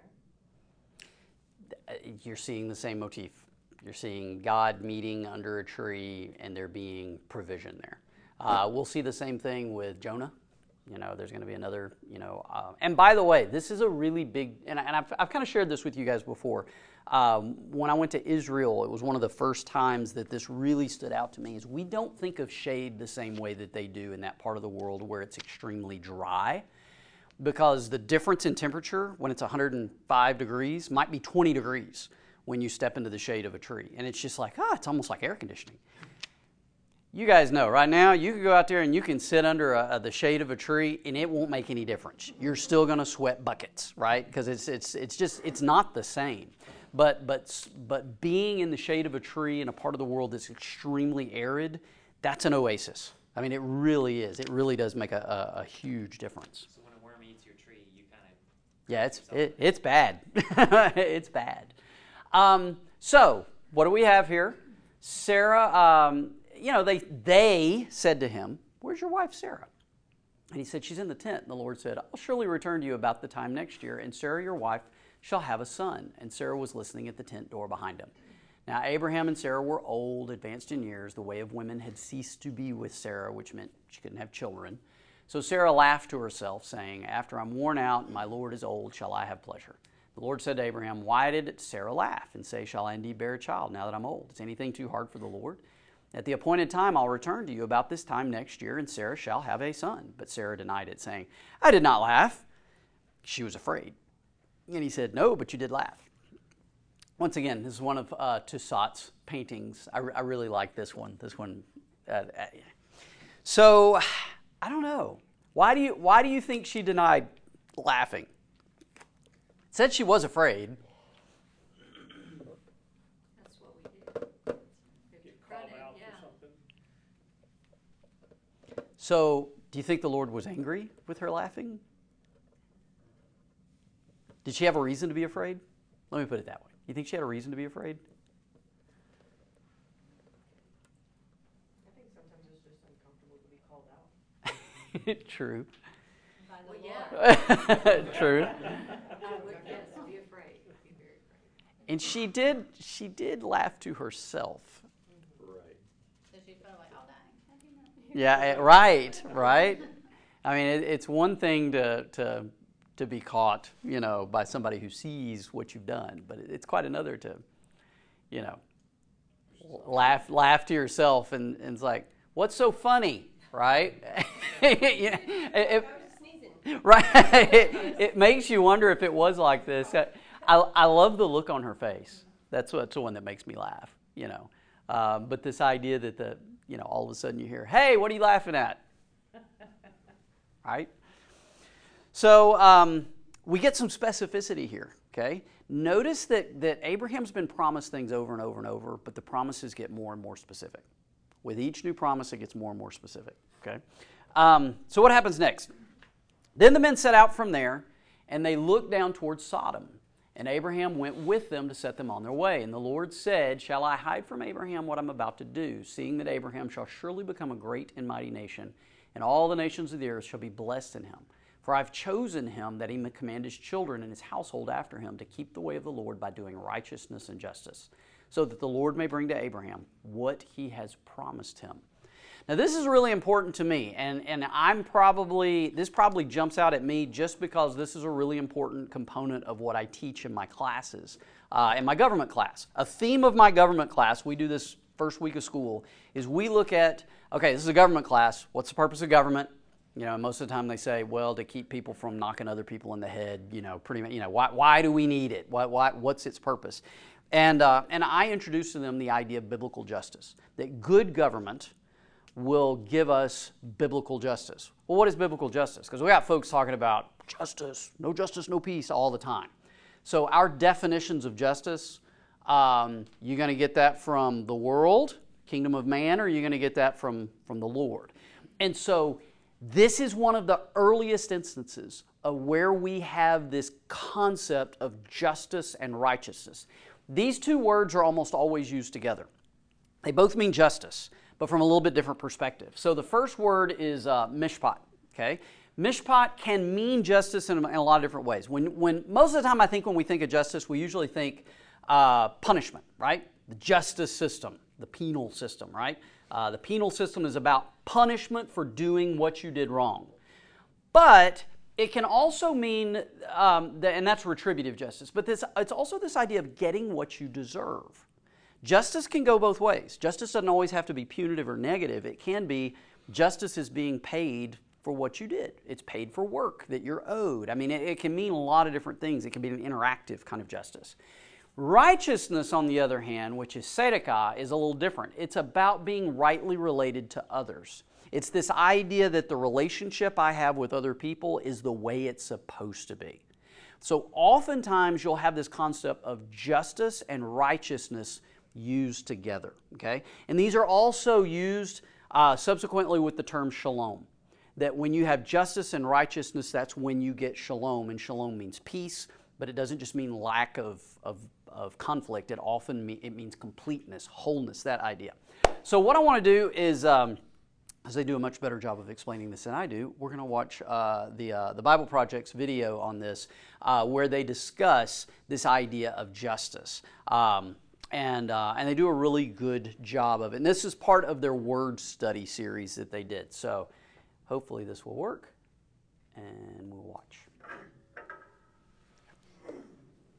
[SPEAKER 1] You're seeing the same motif. You're seeing God meeting under a tree and there being provision there. Uh, we'll see the same thing with Jonah. You know, there's going to be another, you know. Uh, and by the way, this is a really big, and, and I've, I've kind of shared this with you guys before. Um, when I went to Israel, it was one of the first times that this really stood out to me, is we don't think of shade the same way that they do in that part of the world where it's extremely dry. Because the difference in temperature when it's one hundred five degrees might be twenty degrees when you step into the shade of a tree. And it's just like, ah, oh, it's almost like air conditioning. You guys know, right now, you can go out there and you can sit under a, a, the shade of a tree and it won't make any difference. You're still going to sweat buckets, right? Because it's it's it's just, it's not the same. But, but, but being in the shade of a tree in a part of the world that's extremely arid, that's an oasis. I mean, it really is. It really does make a, a, a huge difference.
[SPEAKER 2] So when a worm eats your tree, you kind of...
[SPEAKER 1] Yeah, it's it, it's bad. It's bad. Um, so, what do we have here? Sarah, um, you know, they they said to him, "Where's your wife, Sarah?" And he said, "She's in the tent." And the Lord said, "I'll surely return to you about the time next year, and Sarah, your wife, shall have a son." And Sarah was listening at the tent door behind him. Now, Abraham and Sarah were old, advanced in years. The way of women had ceased to be with Sarah, which meant she couldn't have children. So Sarah laughed to herself, saying, "After I'm worn out and my Lord is old, shall I have pleasure?" The Lord said to Abraham, why did Sarah laugh and say, shall I indeed bear a child now that I'm old? Is anything too hard for the Lord? At the appointed time I'll return to you about this time next year, and Sarah shall have a son. But Sarah denied it, saying, I did not laugh. She was afraid. And he said, no, but you did laugh. Once again, this is one of uh, Toussaint's paintings. I, re- I really like this one. This one. Uh, uh, so, I don't know. Why do you Why do you think she denied laughing? Said she was afraid.
[SPEAKER 6] That's what we do.
[SPEAKER 7] Get called out
[SPEAKER 6] yeah.
[SPEAKER 7] or something.
[SPEAKER 1] So, do you think the Lord was angry with her laughing? Did she have a reason to be afraid? Let me put it that way. You think she had a reason to be afraid?
[SPEAKER 3] I think sometimes it's just uncomfortable to be called out.
[SPEAKER 1] True.
[SPEAKER 6] By the well, yeah.
[SPEAKER 1] True.
[SPEAKER 6] I would, yes, be afraid. Be very afraid.
[SPEAKER 1] And she did. She did laugh to herself.
[SPEAKER 10] Right.
[SPEAKER 4] So she's probably like, I'll die.
[SPEAKER 1] Yeah. eh, Right. Right. I mean, it, it's one thing to to to be caught, you know, by somebody who sees what you've done, but it's quite another to, you know, laugh laugh to yourself, and, and it's like, what's so funny, right? You know, it, it, right. It, it makes you wonder if it was like this. I, I love the look on her face. That's what's the one that makes me laugh, you know. Um, but this idea that the, you know, all of a sudden you hear, hey, what are you laughing at? Right? So um, we get some specificity here, okay? Notice that, that Abraham's been promised things over and over and over, but the promises get more and more specific. With each new promise, it gets more and more specific, okay? Um, so what happens next? Then the men set out from there, and they looked down towards Sodom. And Abraham went with them to set them on their way. And the Lord said, shall I hide from Abraham what I'm about to do, seeing that Abraham shall surely become a great and mighty nation, and all the nations of the earth shall be blessed in him. For I've chosen him that he may command his children and his household after him to keep the way of the Lord by doing righteousness and justice, so that the Lord may bring to Abraham what he has promised him. Now this is really important to me, and, and I'm probably, this probably jumps out at me just because this is a really important component of what I teach in my classes, uh, in my government class. A theme of my government class, we do this first week of school, is we look at, okay, this is a government class, what's the purpose of government? You know, most of the time they say, well, to keep people from knocking other people in the head, you know, pretty much, you know, why, why do we need it? Why, why, what's its purpose? And, uh, and I introduced to them the idea of biblical justice, that good government will give us biblical justice. Well, what is biblical justice? Because we got folks talking about justice, no justice, no peace all the time. So our definitions of justice, um, you're going to get that from the world, kingdom of man, or you're going to get that from, from the Lord. And so this is one of the earliest instances of where we have this concept of justice and righteousness. These two words are almost always used together. They both mean justice, but from a little bit different perspective. So the first word is uh, mishpat, okay? Mishpat can mean justice in a, in a lot of different ways. When, when most of the time I think when we think of justice, we usually think uh, punishment, right? The justice system, the penal system, right? Uh, the penal system is about punishment for doing what you did wrong. But it can also mean, um, the, and that's retributive justice, but this, it's also this idea of getting what you deserve. Justice can go both ways. Justice doesn't always have to be punitive or negative. It can be justice is being paid for what you did. It's paid for work that you're owed. I mean, it, it can mean a lot of different things. It can be an interactive kind of justice. Righteousness, on the other hand, which is tzedakah, is a little different. It's about being rightly related to others. It's this idea that the relationship I have with other people is the way it's supposed to be. So oftentimes you'll have this concept of justice and righteousness used together, okay? And these are also used uh, subsequently with the term shalom. That when you have justice and righteousness, that's when you get shalom. And shalom means peace, but it doesn't just mean lack of, of, of conflict. It often me- it means completeness, wholeness, that idea. So what I want to do is, um, as they do a much better job of explaining this than I do, we're going to watch uh, the, uh, the Bible Project's video on this, uh, where they discuss this idea of justice. Um, and, uh, and they do a really good job of it. And this is part of their word study series that they did. So hopefully this will work, and we'll watch.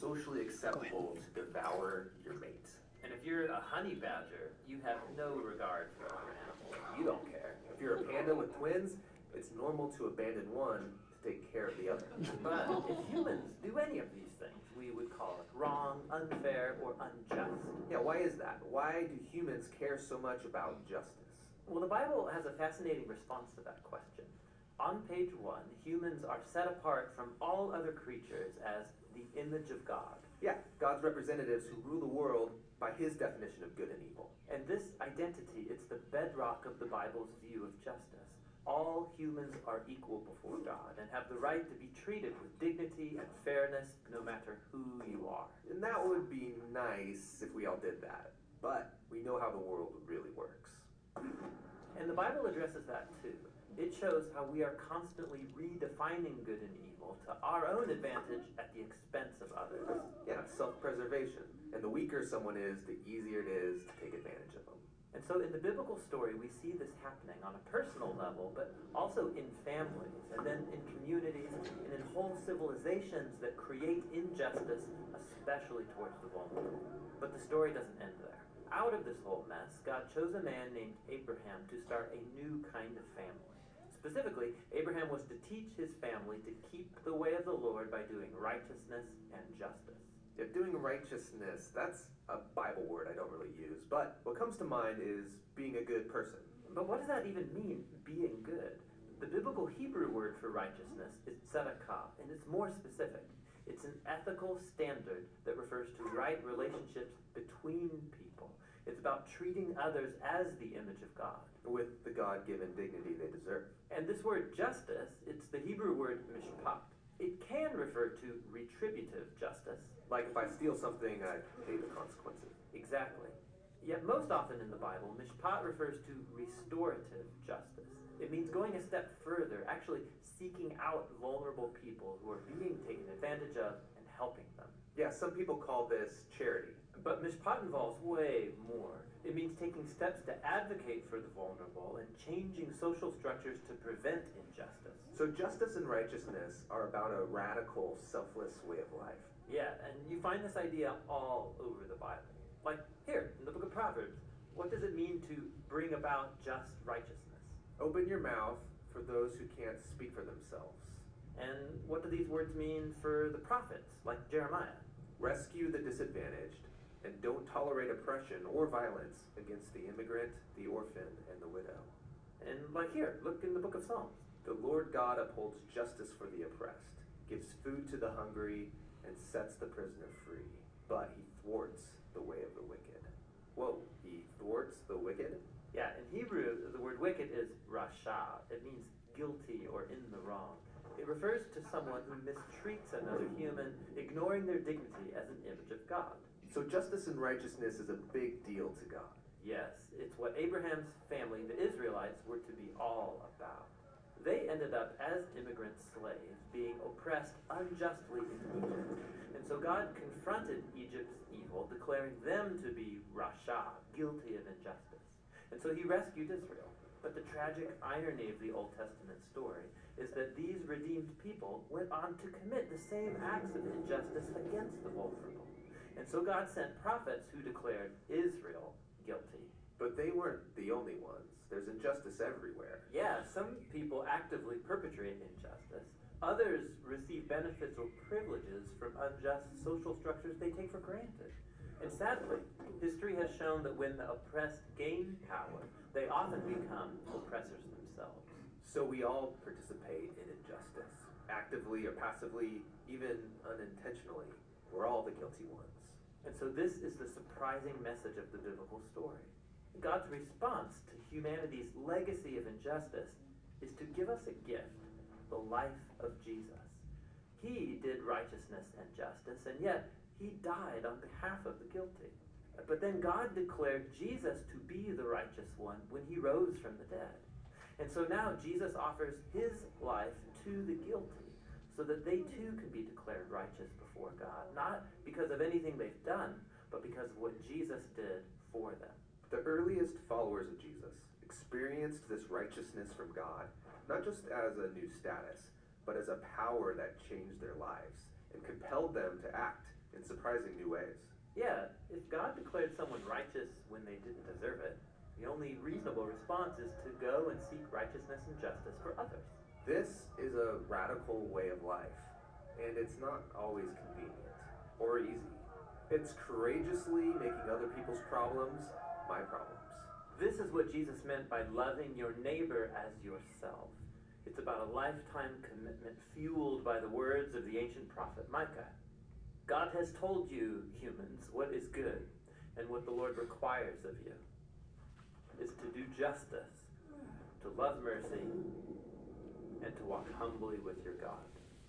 [SPEAKER 12] socially acceptable to devour your mate.
[SPEAKER 2] And if you're a honey badger, you have no regard for other animals.
[SPEAKER 12] You don't care. If you're a panda with twins, it's normal to abandon one to take care of the other.
[SPEAKER 2] But if humans do any of these things, we would call it wrong, unfair, or unjust.
[SPEAKER 12] Yeah, why is that? Why do humans care so much about justice?
[SPEAKER 2] Well, the Bible has a fascinating response to that question. On page one, humans are set apart from all other creatures as the image of God.
[SPEAKER 12] Yeah, God's representatives who rule the world by his definition of good and evil.
[SPEAKER 2] And this identity, it's the bedrock of the Bible's view of justice. All humans are equal before God and have the right to be treated with dignity and fairness no matter who you are.
[SPEAKER 12] And that would be nice if we all did that. But we know how the world really works.
[SPEAKER 2] And the Bible addresses that too. It shows how we are constantly redefining good and evil to our own advantage at the expense of others.
[SPEAKER 12] Yeah, self-preservation. And the weaker someone is, the easier it is to take advantage of them.
[SPEAKER 2] And so in the biblical story, we see this happening on a personal level, but also in families, and then in communities, and in whole civilizations that create injustice, especially towards the vulnerable. But the story doesn't end there. Out of this whole mess, God chose a man named Abraham to start a new kind of family. Specifically, Abraham was to teach his family to keep the way of the Lord by doing righteousness and justice.
[SPEAKER 12] Yeah, doing righteousness, that's a Bible word I don't really use, but what comes to mind is being a good person.
[SPEAKER 2] But what does that even mean, being good? The biblical Hebrew word for righteousness is tzedakah, and it's more specific. It's an ethical standard that refers to right relationships between people. It's about treating others as the image of God.
[SPEAKER 12] With the God-given dignity they deserve.
[SPEAKER 2] And this word justice, it's the Hebrew word mishpat. It can refer to retributive justice.
[SPEAKER 12] Like if I steal something, I pay the consequences.
[SPEAKER 2] Exactly. Yet most often in the Bible, mishpat refers to restorative justice. It means going a step further, actually seeking out vulnerable people who are being taken advantage of and helping them.
[SPEAKER 12] Yeah, some people call this charity.
[SPEAKER 2] But mishpat involves way more. It means taking steps to advocate for the vulnerable and changing social structures to prevent injustice.
[SPEAKER 12] So justice and righteousness are about a radical, selfless way of life.
[SPEAKER 2] Yeah, and you find this idea all over the Bible. Like here, in the book of Proverbs, what does it mean to bring about just righteousness?
[SPEAKER 12] Open your mouth for those who can't speak for themselves.
[SPEAKER 2] And what do these words mean for the prophets, like Jeremiah?
[SPEAKER 12] Rescue the disadvantaged, and don't tolerate oppression or violence against the immigrant, the orphan, and the widow.
[SPEAKER 2] And like here, look in the book of Psalms.
[SPEAKER 12] The Lord God upholds justice for the oppressed, gives food to the hungry, and sets the prisoner free. But he thwarts the way of the wicked. Whoa, he thwarts the wicked?
[SPEAKER 2] Yeah, in Hebrew, the word wicked is rasha. It means guilty or in the wrong. It refers to someone who mistreats another human, ignoring their dignity as an image of God.
[SPEAKER 12] So justice and righteousness is a big deal to God.
[SPEAKER 2] Yes, it's what Abraham's family, the Israelites, were to be all about. They ended up as immigrant slaves, being oppressed unjustly in Egypt. And so God confronted Egypt's evil, declaring them to be rasha, guilty of injustice. And so he rescued Israel. But the tragic irony of the Old Testament story is that these redeemed people went on to commit the same acts of injustice against the vulnerable. And so God sent prophets who declared Israel guilty.
[SPEAKER 12] But they weren't the only ones. There's injustice everywhere.
[SPEAKER 2] Yeah, some people actively perpetrate injustice. Others receive benefits or privileges from unjust social structures they take for granted. And sadly, history has shown that when the oppressed gain power, they often become oppressors themselves.
[SPEAKER 12] So we all participate in injustice, actively or passively, even unintentionally. We're all the guilty ones.
[SPEAKER 2] And so this is the surprising message of the biblical story. God's response to humanity's legacy of injustice is to give us a gift, the life of Jesus. He did righteousness and justice, and yet he died on behalf of the guilty. But then God declared Jesus to be the righteous one when he rose from the dead. And so now Jesus offers his life to the guilty so that they too can be declared righteous before God, not because of anything they've done, but because of what Jesus did for them.
[SPEAKER 12] The earliest followers of Jesus experienced this righteousness from God, not just as a new status, but as a power that changed their lives and compelled them to act in surprising new ways.
[SPEAKER 13] Yeah, if God declared someone righteous when they didn't deserve it, the only reasonable response is to go and seek righteousness and justice for others.
[SPEAKER 12] This is a radical way of life, and it's not always convenient or easy. It's courageously making other people's problems my problems.
[SPEAKER 13] This is what Jesus meant by loving your neighbor as yourself. It's about a lifetime commitment fueled by the words of the ancient prophet Micah. God has told you, humans, what is good, and what the Lord requires of you is to do justice, to love mercy, and to walk humbly with your God.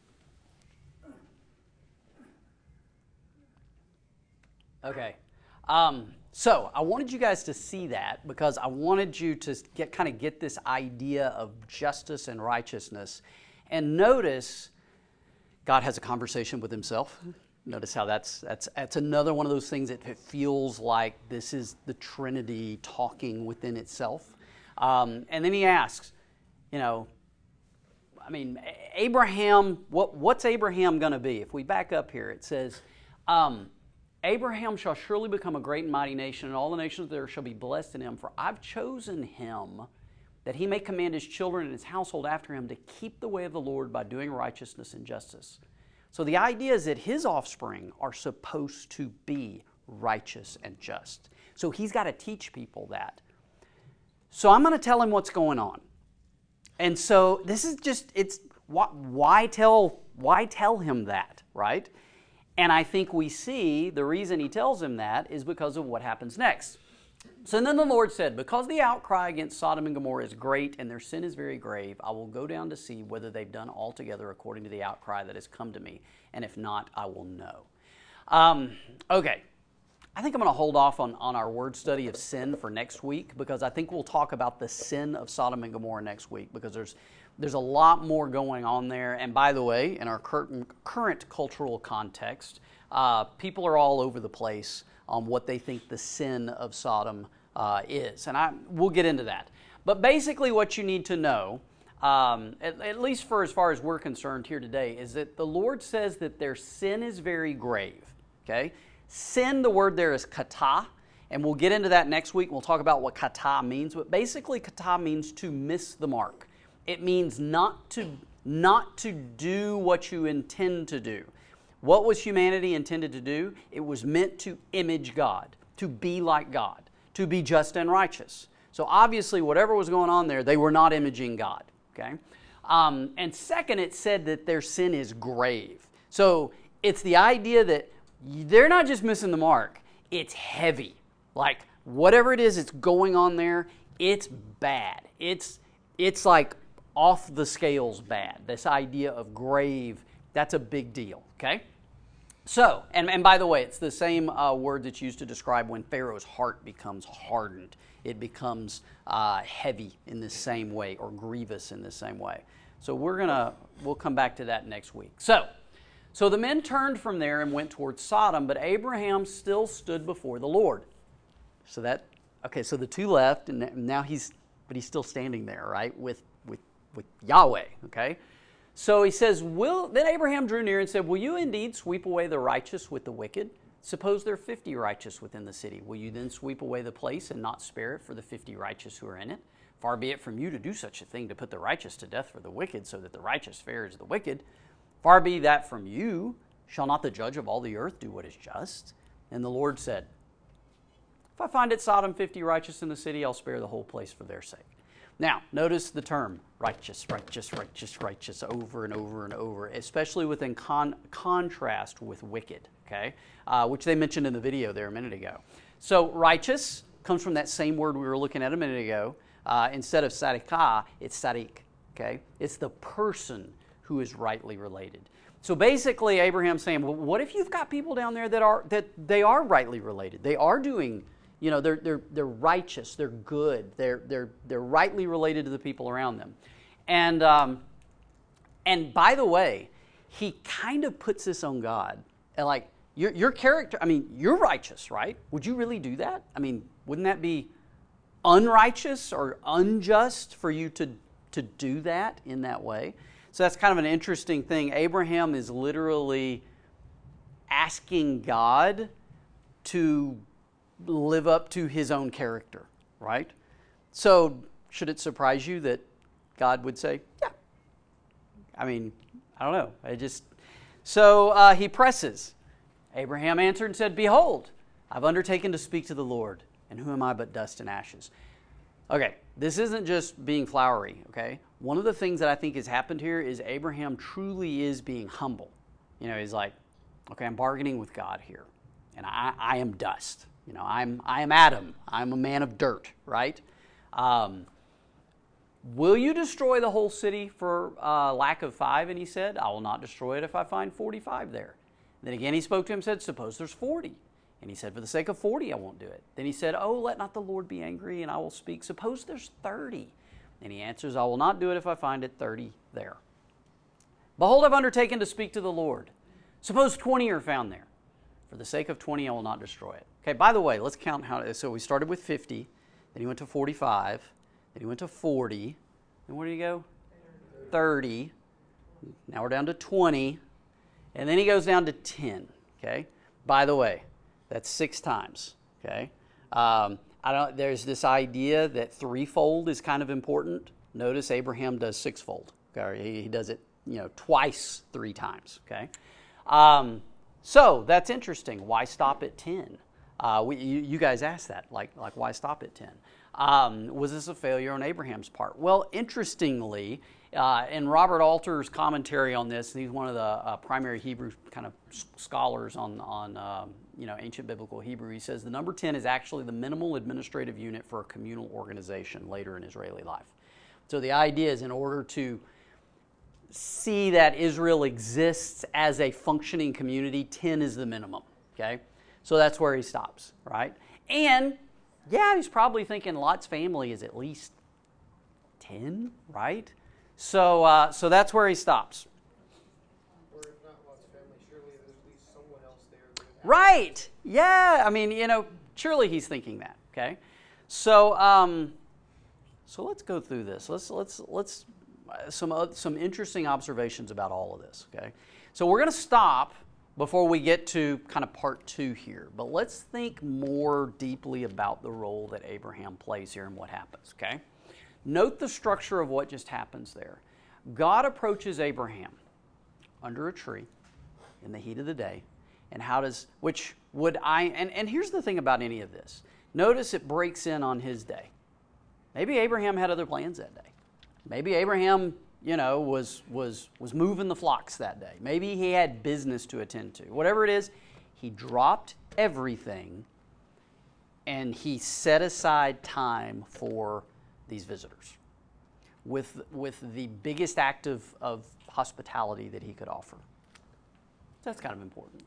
[SPEAKER 1] Okay. Um, so I wanted you guys to see that because I wanted you to get kind of get this idea of justice and righteousness. And notice God has a conversation with himself. Notice how that's that's that's another one of those things that it feels like this is the Trinity talking within itself. Um, and then he asks, you know, I mean, Abraham, what what's Abraham going to be? If we back up here, it says, um, Abraham shall surely become a great and mighty nation, and all the nations there shall be blessed in him. For I've chosen him that he may command his children and his household after him to keep the way of the Lord by doing righteousness and justice. So the idea is that his offspring are supposed to be righteous and just. So he's got to teach people that. So I'm going to tell him what's going on. And so this is just, it's, why tell, why tell him that, right? And I think we see the reason he tells him that is because of what happens next. So then the Lord said, because the outcry against Sodom and Gomorrah is great and their sin is very grave, I will go down to see whether they've done altogether according to the outcry that has come to me. And if not, I will know. Um, okay. I think I'm going to hold off on, on our word study of sin for next week because I think we'll talk about the sin of Sodom and Gomorrah next week because there's there's a lot more going on there. And by the way, in our current, current cultural context, uh, people are all over the place on what they think the sin of Sodom uh, is. And I we'll get into that. But basically what you need to know, um, at, at least for as far as we're concerned here today, is that the Lord says that their sin is very grave. Okay? Sin, the word there is kata, and we'll get into that next week. We'll talk about what kata means. But basically kata means to miss the mark. It means not to, not to do what you intend to do. What was humanity intended to do? It was meant to image God, to be like God, to be just and righteous. So obviously whatever was going on there, they were not imaging God. Okay? Um, and second, it said that their sin is grave. So it's the idea that they're not just missing the mark, it's heavy. Like whatever it is that's going on there, it's bad. It's, it's like off the scales bad. This idea of grave, that's a big deal, okay? So, and, and by the way, it's the same uh, word that's used to describe when Pharaoh's heart becomes hardened. It becomes uh, heavy in the same way or grievous in the same way. So we're going to, we'll come back to that next week. So, so the men turned from there and went towards Sodom, but Abraham still stood before the Lord. So that, okay, so the two left, and now he's, but he's still standing there, right, with, with, with Yahweh, okay? So he says, "Will then Abraham drew near and said, will you indeed sweep away the righteous with the wicked? Suppose there are fifty righteous within the city. Will you then sweep away the place and not spare it for the fifty righteous who are in it? Far be it from you to do such a thing, to put the righteous to death for the wicked, so that the righteous fares the wicked. Far be that from you. Shall not the judge of all the earth do what is just?" And the Lord said, "If I find at Sodom fifty righteous in the city, I'll spare the whole place for their sake." Now, notice the term righteous, righteous, righteous, righteous over and over and over, especially within con- contrast with wicked, okay, uh, which they mentioned in the video there a minute ago. So righteous comes from that same word we were looking at a minute ago. Uh, instead of sarikah, it's sarik, okay? It's the person who is rightly related. So basically, Abraham's saying, well, what if you've got people down there that are that they are rightly related? They are doing, you know, they're they're they're righteous, they're good, they're they're they're rightly related to the people around them. And um, and by the way, he kind of puts this on God. And like your your character, I mean, you're righteous, right? Would you really do that? I mean, wouldn't that be unrighteous or unjust for you to to do that in that way? So that's kind of an interesting thing. Abraham is literally asking God to live up to his own character, right? So should it surprise you that God would say, yeah? I mean, I don't know. I just so uh, he presses. Abraham answered and said, "Behold, I've undertaken to speak to the Lord, and who am I but dust and ashes?" Okay, this isn't just being flowery, okay? One of the things that I think has happened here is Abraham truly is being humble. You know, he's like, okay, I'm bargaining with God here, and I, I am dust. You know, I'm I am Adam. I'm a man of dirt, right? Um, will you destroy the whole city for uh, lack of five? And he said, I will not destroy it if I find forty-five there. Then again he spoke to him and said, suppose there's forty. And he said, for the sake of forty, I won't do it. Then he said, oh, let not the Lord be angry, and I will speak. Suppose there's thirty. And he answers, I will not do it if I find it thirty there. Behold, I've undertaken to speak to the Lord. Suppose twenty are found there. For the sake of twenty, I will not destroy it. Okay, by the way, let's count how. So we started with fifty, then he went to forty-five, then he went to forty, then where did he go? thirty. Now we're down to twenty, and then he goes down to ten. Okay. By the way, that's six times. Okay. Um, I don't. There's this idea that threefold is kind of important. Notice Abraham does sixfold. Okay, he, he does it, you know, twice, three times. Okay. Um, so that's interesting. Why stop at ten? Uh, we, you, you guys asked that. Like, like why stop at ten? Um, was this a failure on Abraham's part? Well, interestingly, uh, in Robert Alter's commentary on this, he's one of the uh, primary Hebrew kind of scholars on on um, you know ancient biblical Hebrew. He says the number ten is actually the minimal administrative unit for a communal organization later in Israeli life. So the idea is, in order to see that Israel exists as a functioning community, ten is the minimum. Okay, so that's where he stops, right? And yeah, he's probably thinking Lot's family is at least ten, right? So, uh, so that's where he stops.
[SPEAKER 7] Or if not Lot's family, surely there's at least someone else there.
[SPEAKER 1] Right. Yeah. I mean, you know, surely he's thinking that. Okay. So, um, so let's go through this. Let's let's let's uh, some uh, some interesting observations about all of this. Okay. So we're going to stop before we get to kind of part two here. But let's think more deeply about the role that Abraham plays here and what happens. Okay. Note the structure of what just happens there. God approaches Abraham under a tree in the heat of the day. And how does, which would I, and, and here's the thing about any of this. Notice it breaks in on his day. Maybe Abraham had other plans that day. Maybe Abraham, you know, was, was, was moving the flocks that day. Maybe he had business to attend to. Whatever it is, he dropped everything and he set aside time for these visitors with, with the biggest act of, of hospitality that he could offer. That's kind of important.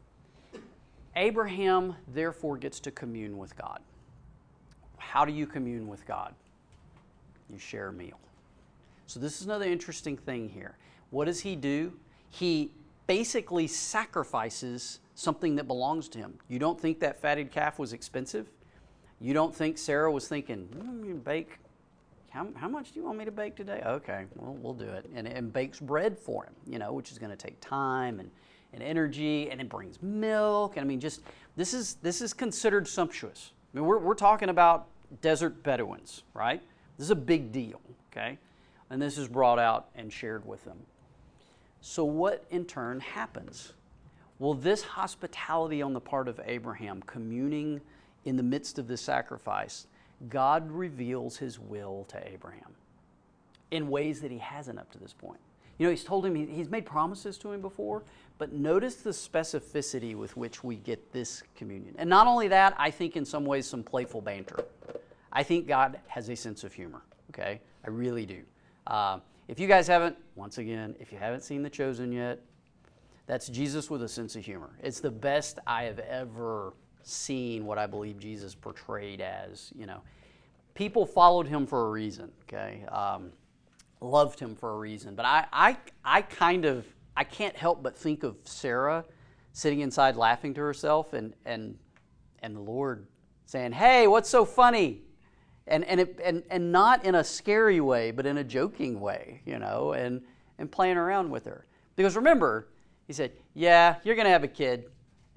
[SPEAKER 1] Abraham, therefore, gets to commune with God. How do you commune with God? You share a meal. So this is another interesting thing here. What does he do? He basically sacrifices something that belongs to him. You don't think that fatted calf was expensive? You don't think Sarah was thinking, mm, bake, how, how much do you want me to bake today? Okay, well, we'll do it. And, and bakes bread for him, you know, which is going to take time and, and energy, and it brings milk. And I mean, just, this is, this is considered sumptuous. I mean, we're, we're talking about desert Bedouins, right? This is a big deal, okay? And this is brought out and shared with them. So what in turn happens? Well, this hospitality on the part of Abraham, communing in the midst of this sacrifice, God reveals his will to Abraham in ways that he hasn't up to this point. You know, he's told him, he's made promises to him before, but notice the specificity with which we get this communion. And not only that, I think in some ways some playful banter. I think God has a sense of humor, okay? I really do. Uh, if you guys haven't, once again, if you haven't seen The Chosen yet, that's Jesus with a sense of humor. It's the best I have ever seen what I believe Jesus portrayed as. You know, people followed him for a reason, okay? Um, loved him for a reason. But I, I, I kind of, I can't help but think of Sarah sitting inside laughing to herself and, and, and the Lord saying, hey, what's so funny? And and, it, and and not in a scary way, but in a joking way, you know, and, and playing around with her. Because remember, he said, yeah, you're going to have a kid,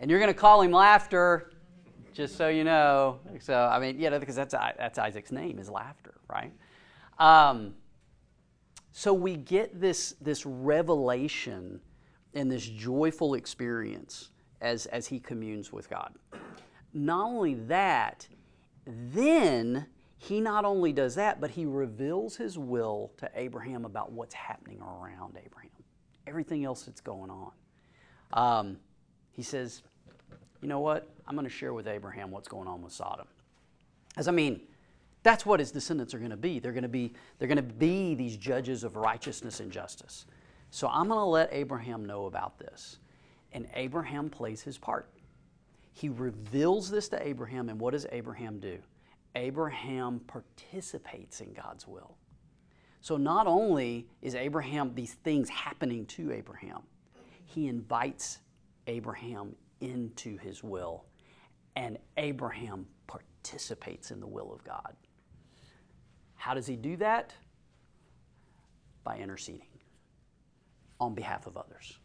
[SPEAKER 1] And you're going to call him Laughter, just so you know. So, I mean, yeah, because that's, that's Isaac's name is Laughter, right? Um, so we get this, this revelation and this joyful experience as, as he communes with God. Not only that, then he not only does that, but he reveals his will to Abraham about what's happening around Abraham, everything else that's going on. Um, he says, you know what? I'm going to share with Abraham what's going on with Sodom. As I mean, that's what his descendants are going to be. They're going to be, they're going to be these judges of righteousness and justice. So I'm going to let Abraham know about this. And Abraham plays his part. He reveals this to Abraham, and what does Abraham do? Abraham participates in God's will. So not only is Abraham, these things happening to Abraham, he invites Abraham into his will, and Abraham participates in the will of God. How does he do that? By interceding on behalf of others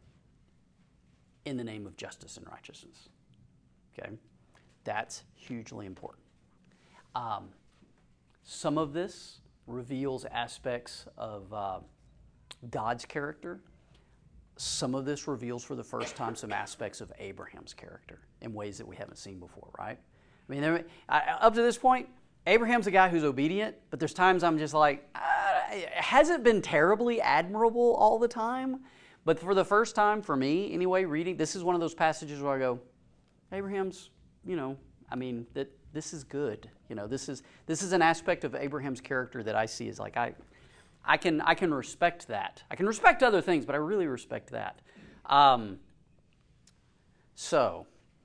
[SPEAKER 1] in the name of justice and righteousness. Okay? That's hugely important. Um, some of this reveals aspects of uh, God's character. Some of this reveals for the first time some aspects of Abraham's character in ways that we haven't seen before, right? I mean, there, I, up to this point, Abraham's a guy who's obedient, but there's times I'm just like, uh, it hasn't been terribly admirable all the time. But for the first time, for me anyway, reading, this is one of those passages where I go, Abraham's, you know, I mean, that this is good. You know, this is this is an aspect of Abraham's character that I see as like, I I can I can respect that. I can respect other things, but I really respect that. Um, so,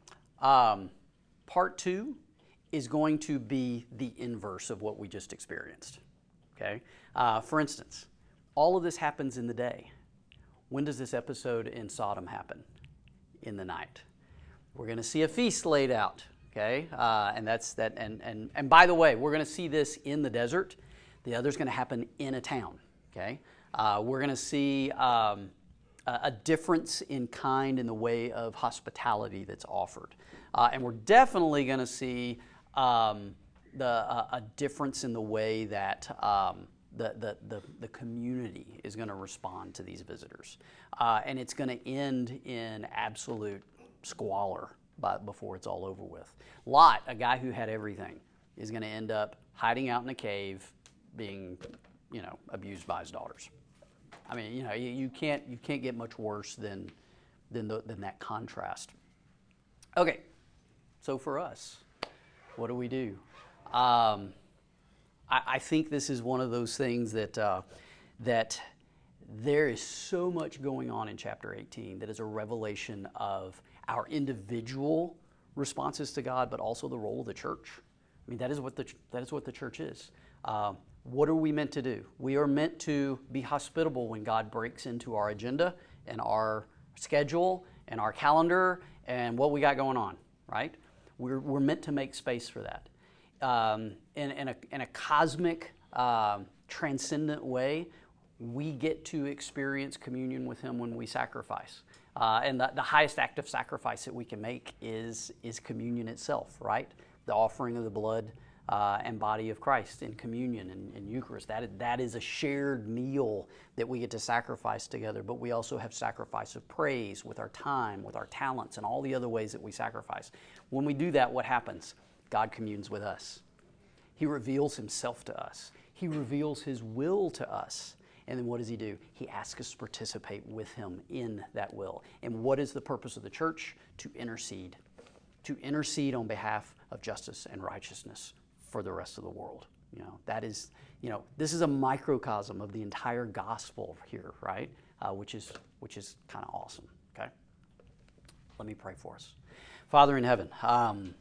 [SPEAKER 1] um, part two is going to be the inverse of what we just experienced. Okay? Uh, for instance, all of this happens in the day. When does this episode in Sodom happen? In the night. We're going to see a feast laid out. Okay, uh, and that's that. And and and by the way, we're going to see this in the desert. The other's going to happen in a town. Okay, uh, we're going to see um, a, a difference in kind in the way of hospitality that's offered, uh, and we're definitely going to see um, the uh, a difference in the way that um, the, the the the community is going to respond to these visitors, uh, and it's going to end in absolute squalor But before it's all over with. Lot, a guy who had everything, is going to end up hiding out in a cave, being, you know, abused by his daughters. I mean, you know, you, you can't you can't get much worse than than the, than that contrast. Okay, so for us, what do we do? Um, I, I think this is one of those things that uh, that there is so much going on in chapter eighteen that is a revelation of our individual responses to God, but also the role of the church. I mean, that is what the that is what the church is. Uh, what are we meant to do? We are meant to be hospitable when God breaks into our agenda and our schedule and our calendar and what we got going on, right? We're, we're meant to make space for that. Um, in, in, a, in a cosmic, um, transcendent way, we get to experience communion with Him when we sacrifice. Uh, and the, the highest act of sacrifice that we can make is, is communion itself, right? The offering of the blood uh, and body of Christ in communion and, and Eucharist. That is, that is a shared meal that we get to sacrifice together, but we also have sacrifice of praise with our time, with our talents, and all the other ways that we sacrifice. When we do that, what happens? God communes with us. He reveals Himself to us. He reveals His will to us. And then what does He do? He asks us to participate with Him in that will. And what is the purpose of the church? To intercede. To intercede on behalf of justice and righteousness for the rest of the world. You know, that is, you know, this is a microcosm of the entire gospel here, right? Uh, which is which is kind of awesome. Okay? Let me pray for us. Father in heaven, um,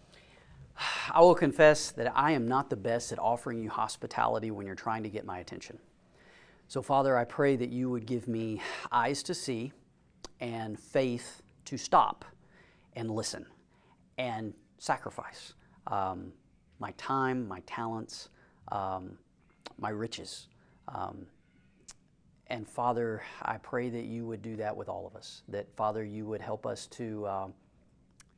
[SPEAKER 1] I will confess that I am not the best at offering you hospitality when you're trying to get my attention. So, Father, I pray that you would give me eyes to see and faith to stop and listen and sacrifice um, my time, my talents, um, my riches. Um, and, Father, I pray that you would do that with all of us, that, Father, you would help us to, um,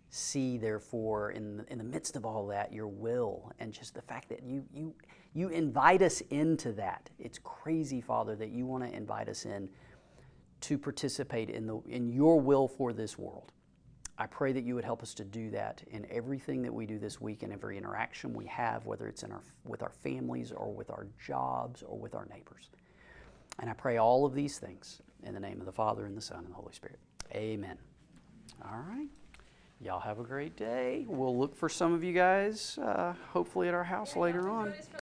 [SPEAKER 1] see, therefore, in the, in the midst of all that, your will, and just the fact that you you you invite us into that. It's crazy, Father, that you want to invite us in to participate in the in your will for this world. I pray that you would help us to do that in everything that we do this week and every interaction we have, whether it's in our with our families or with our jobs or with our neighbors. And I pray all of these things in the name of the Father, and the Son, and the Holy Spirit. Amen. All right. Y'all have a great day. We'll look for some of you guys, uh, hopefully at our house later on.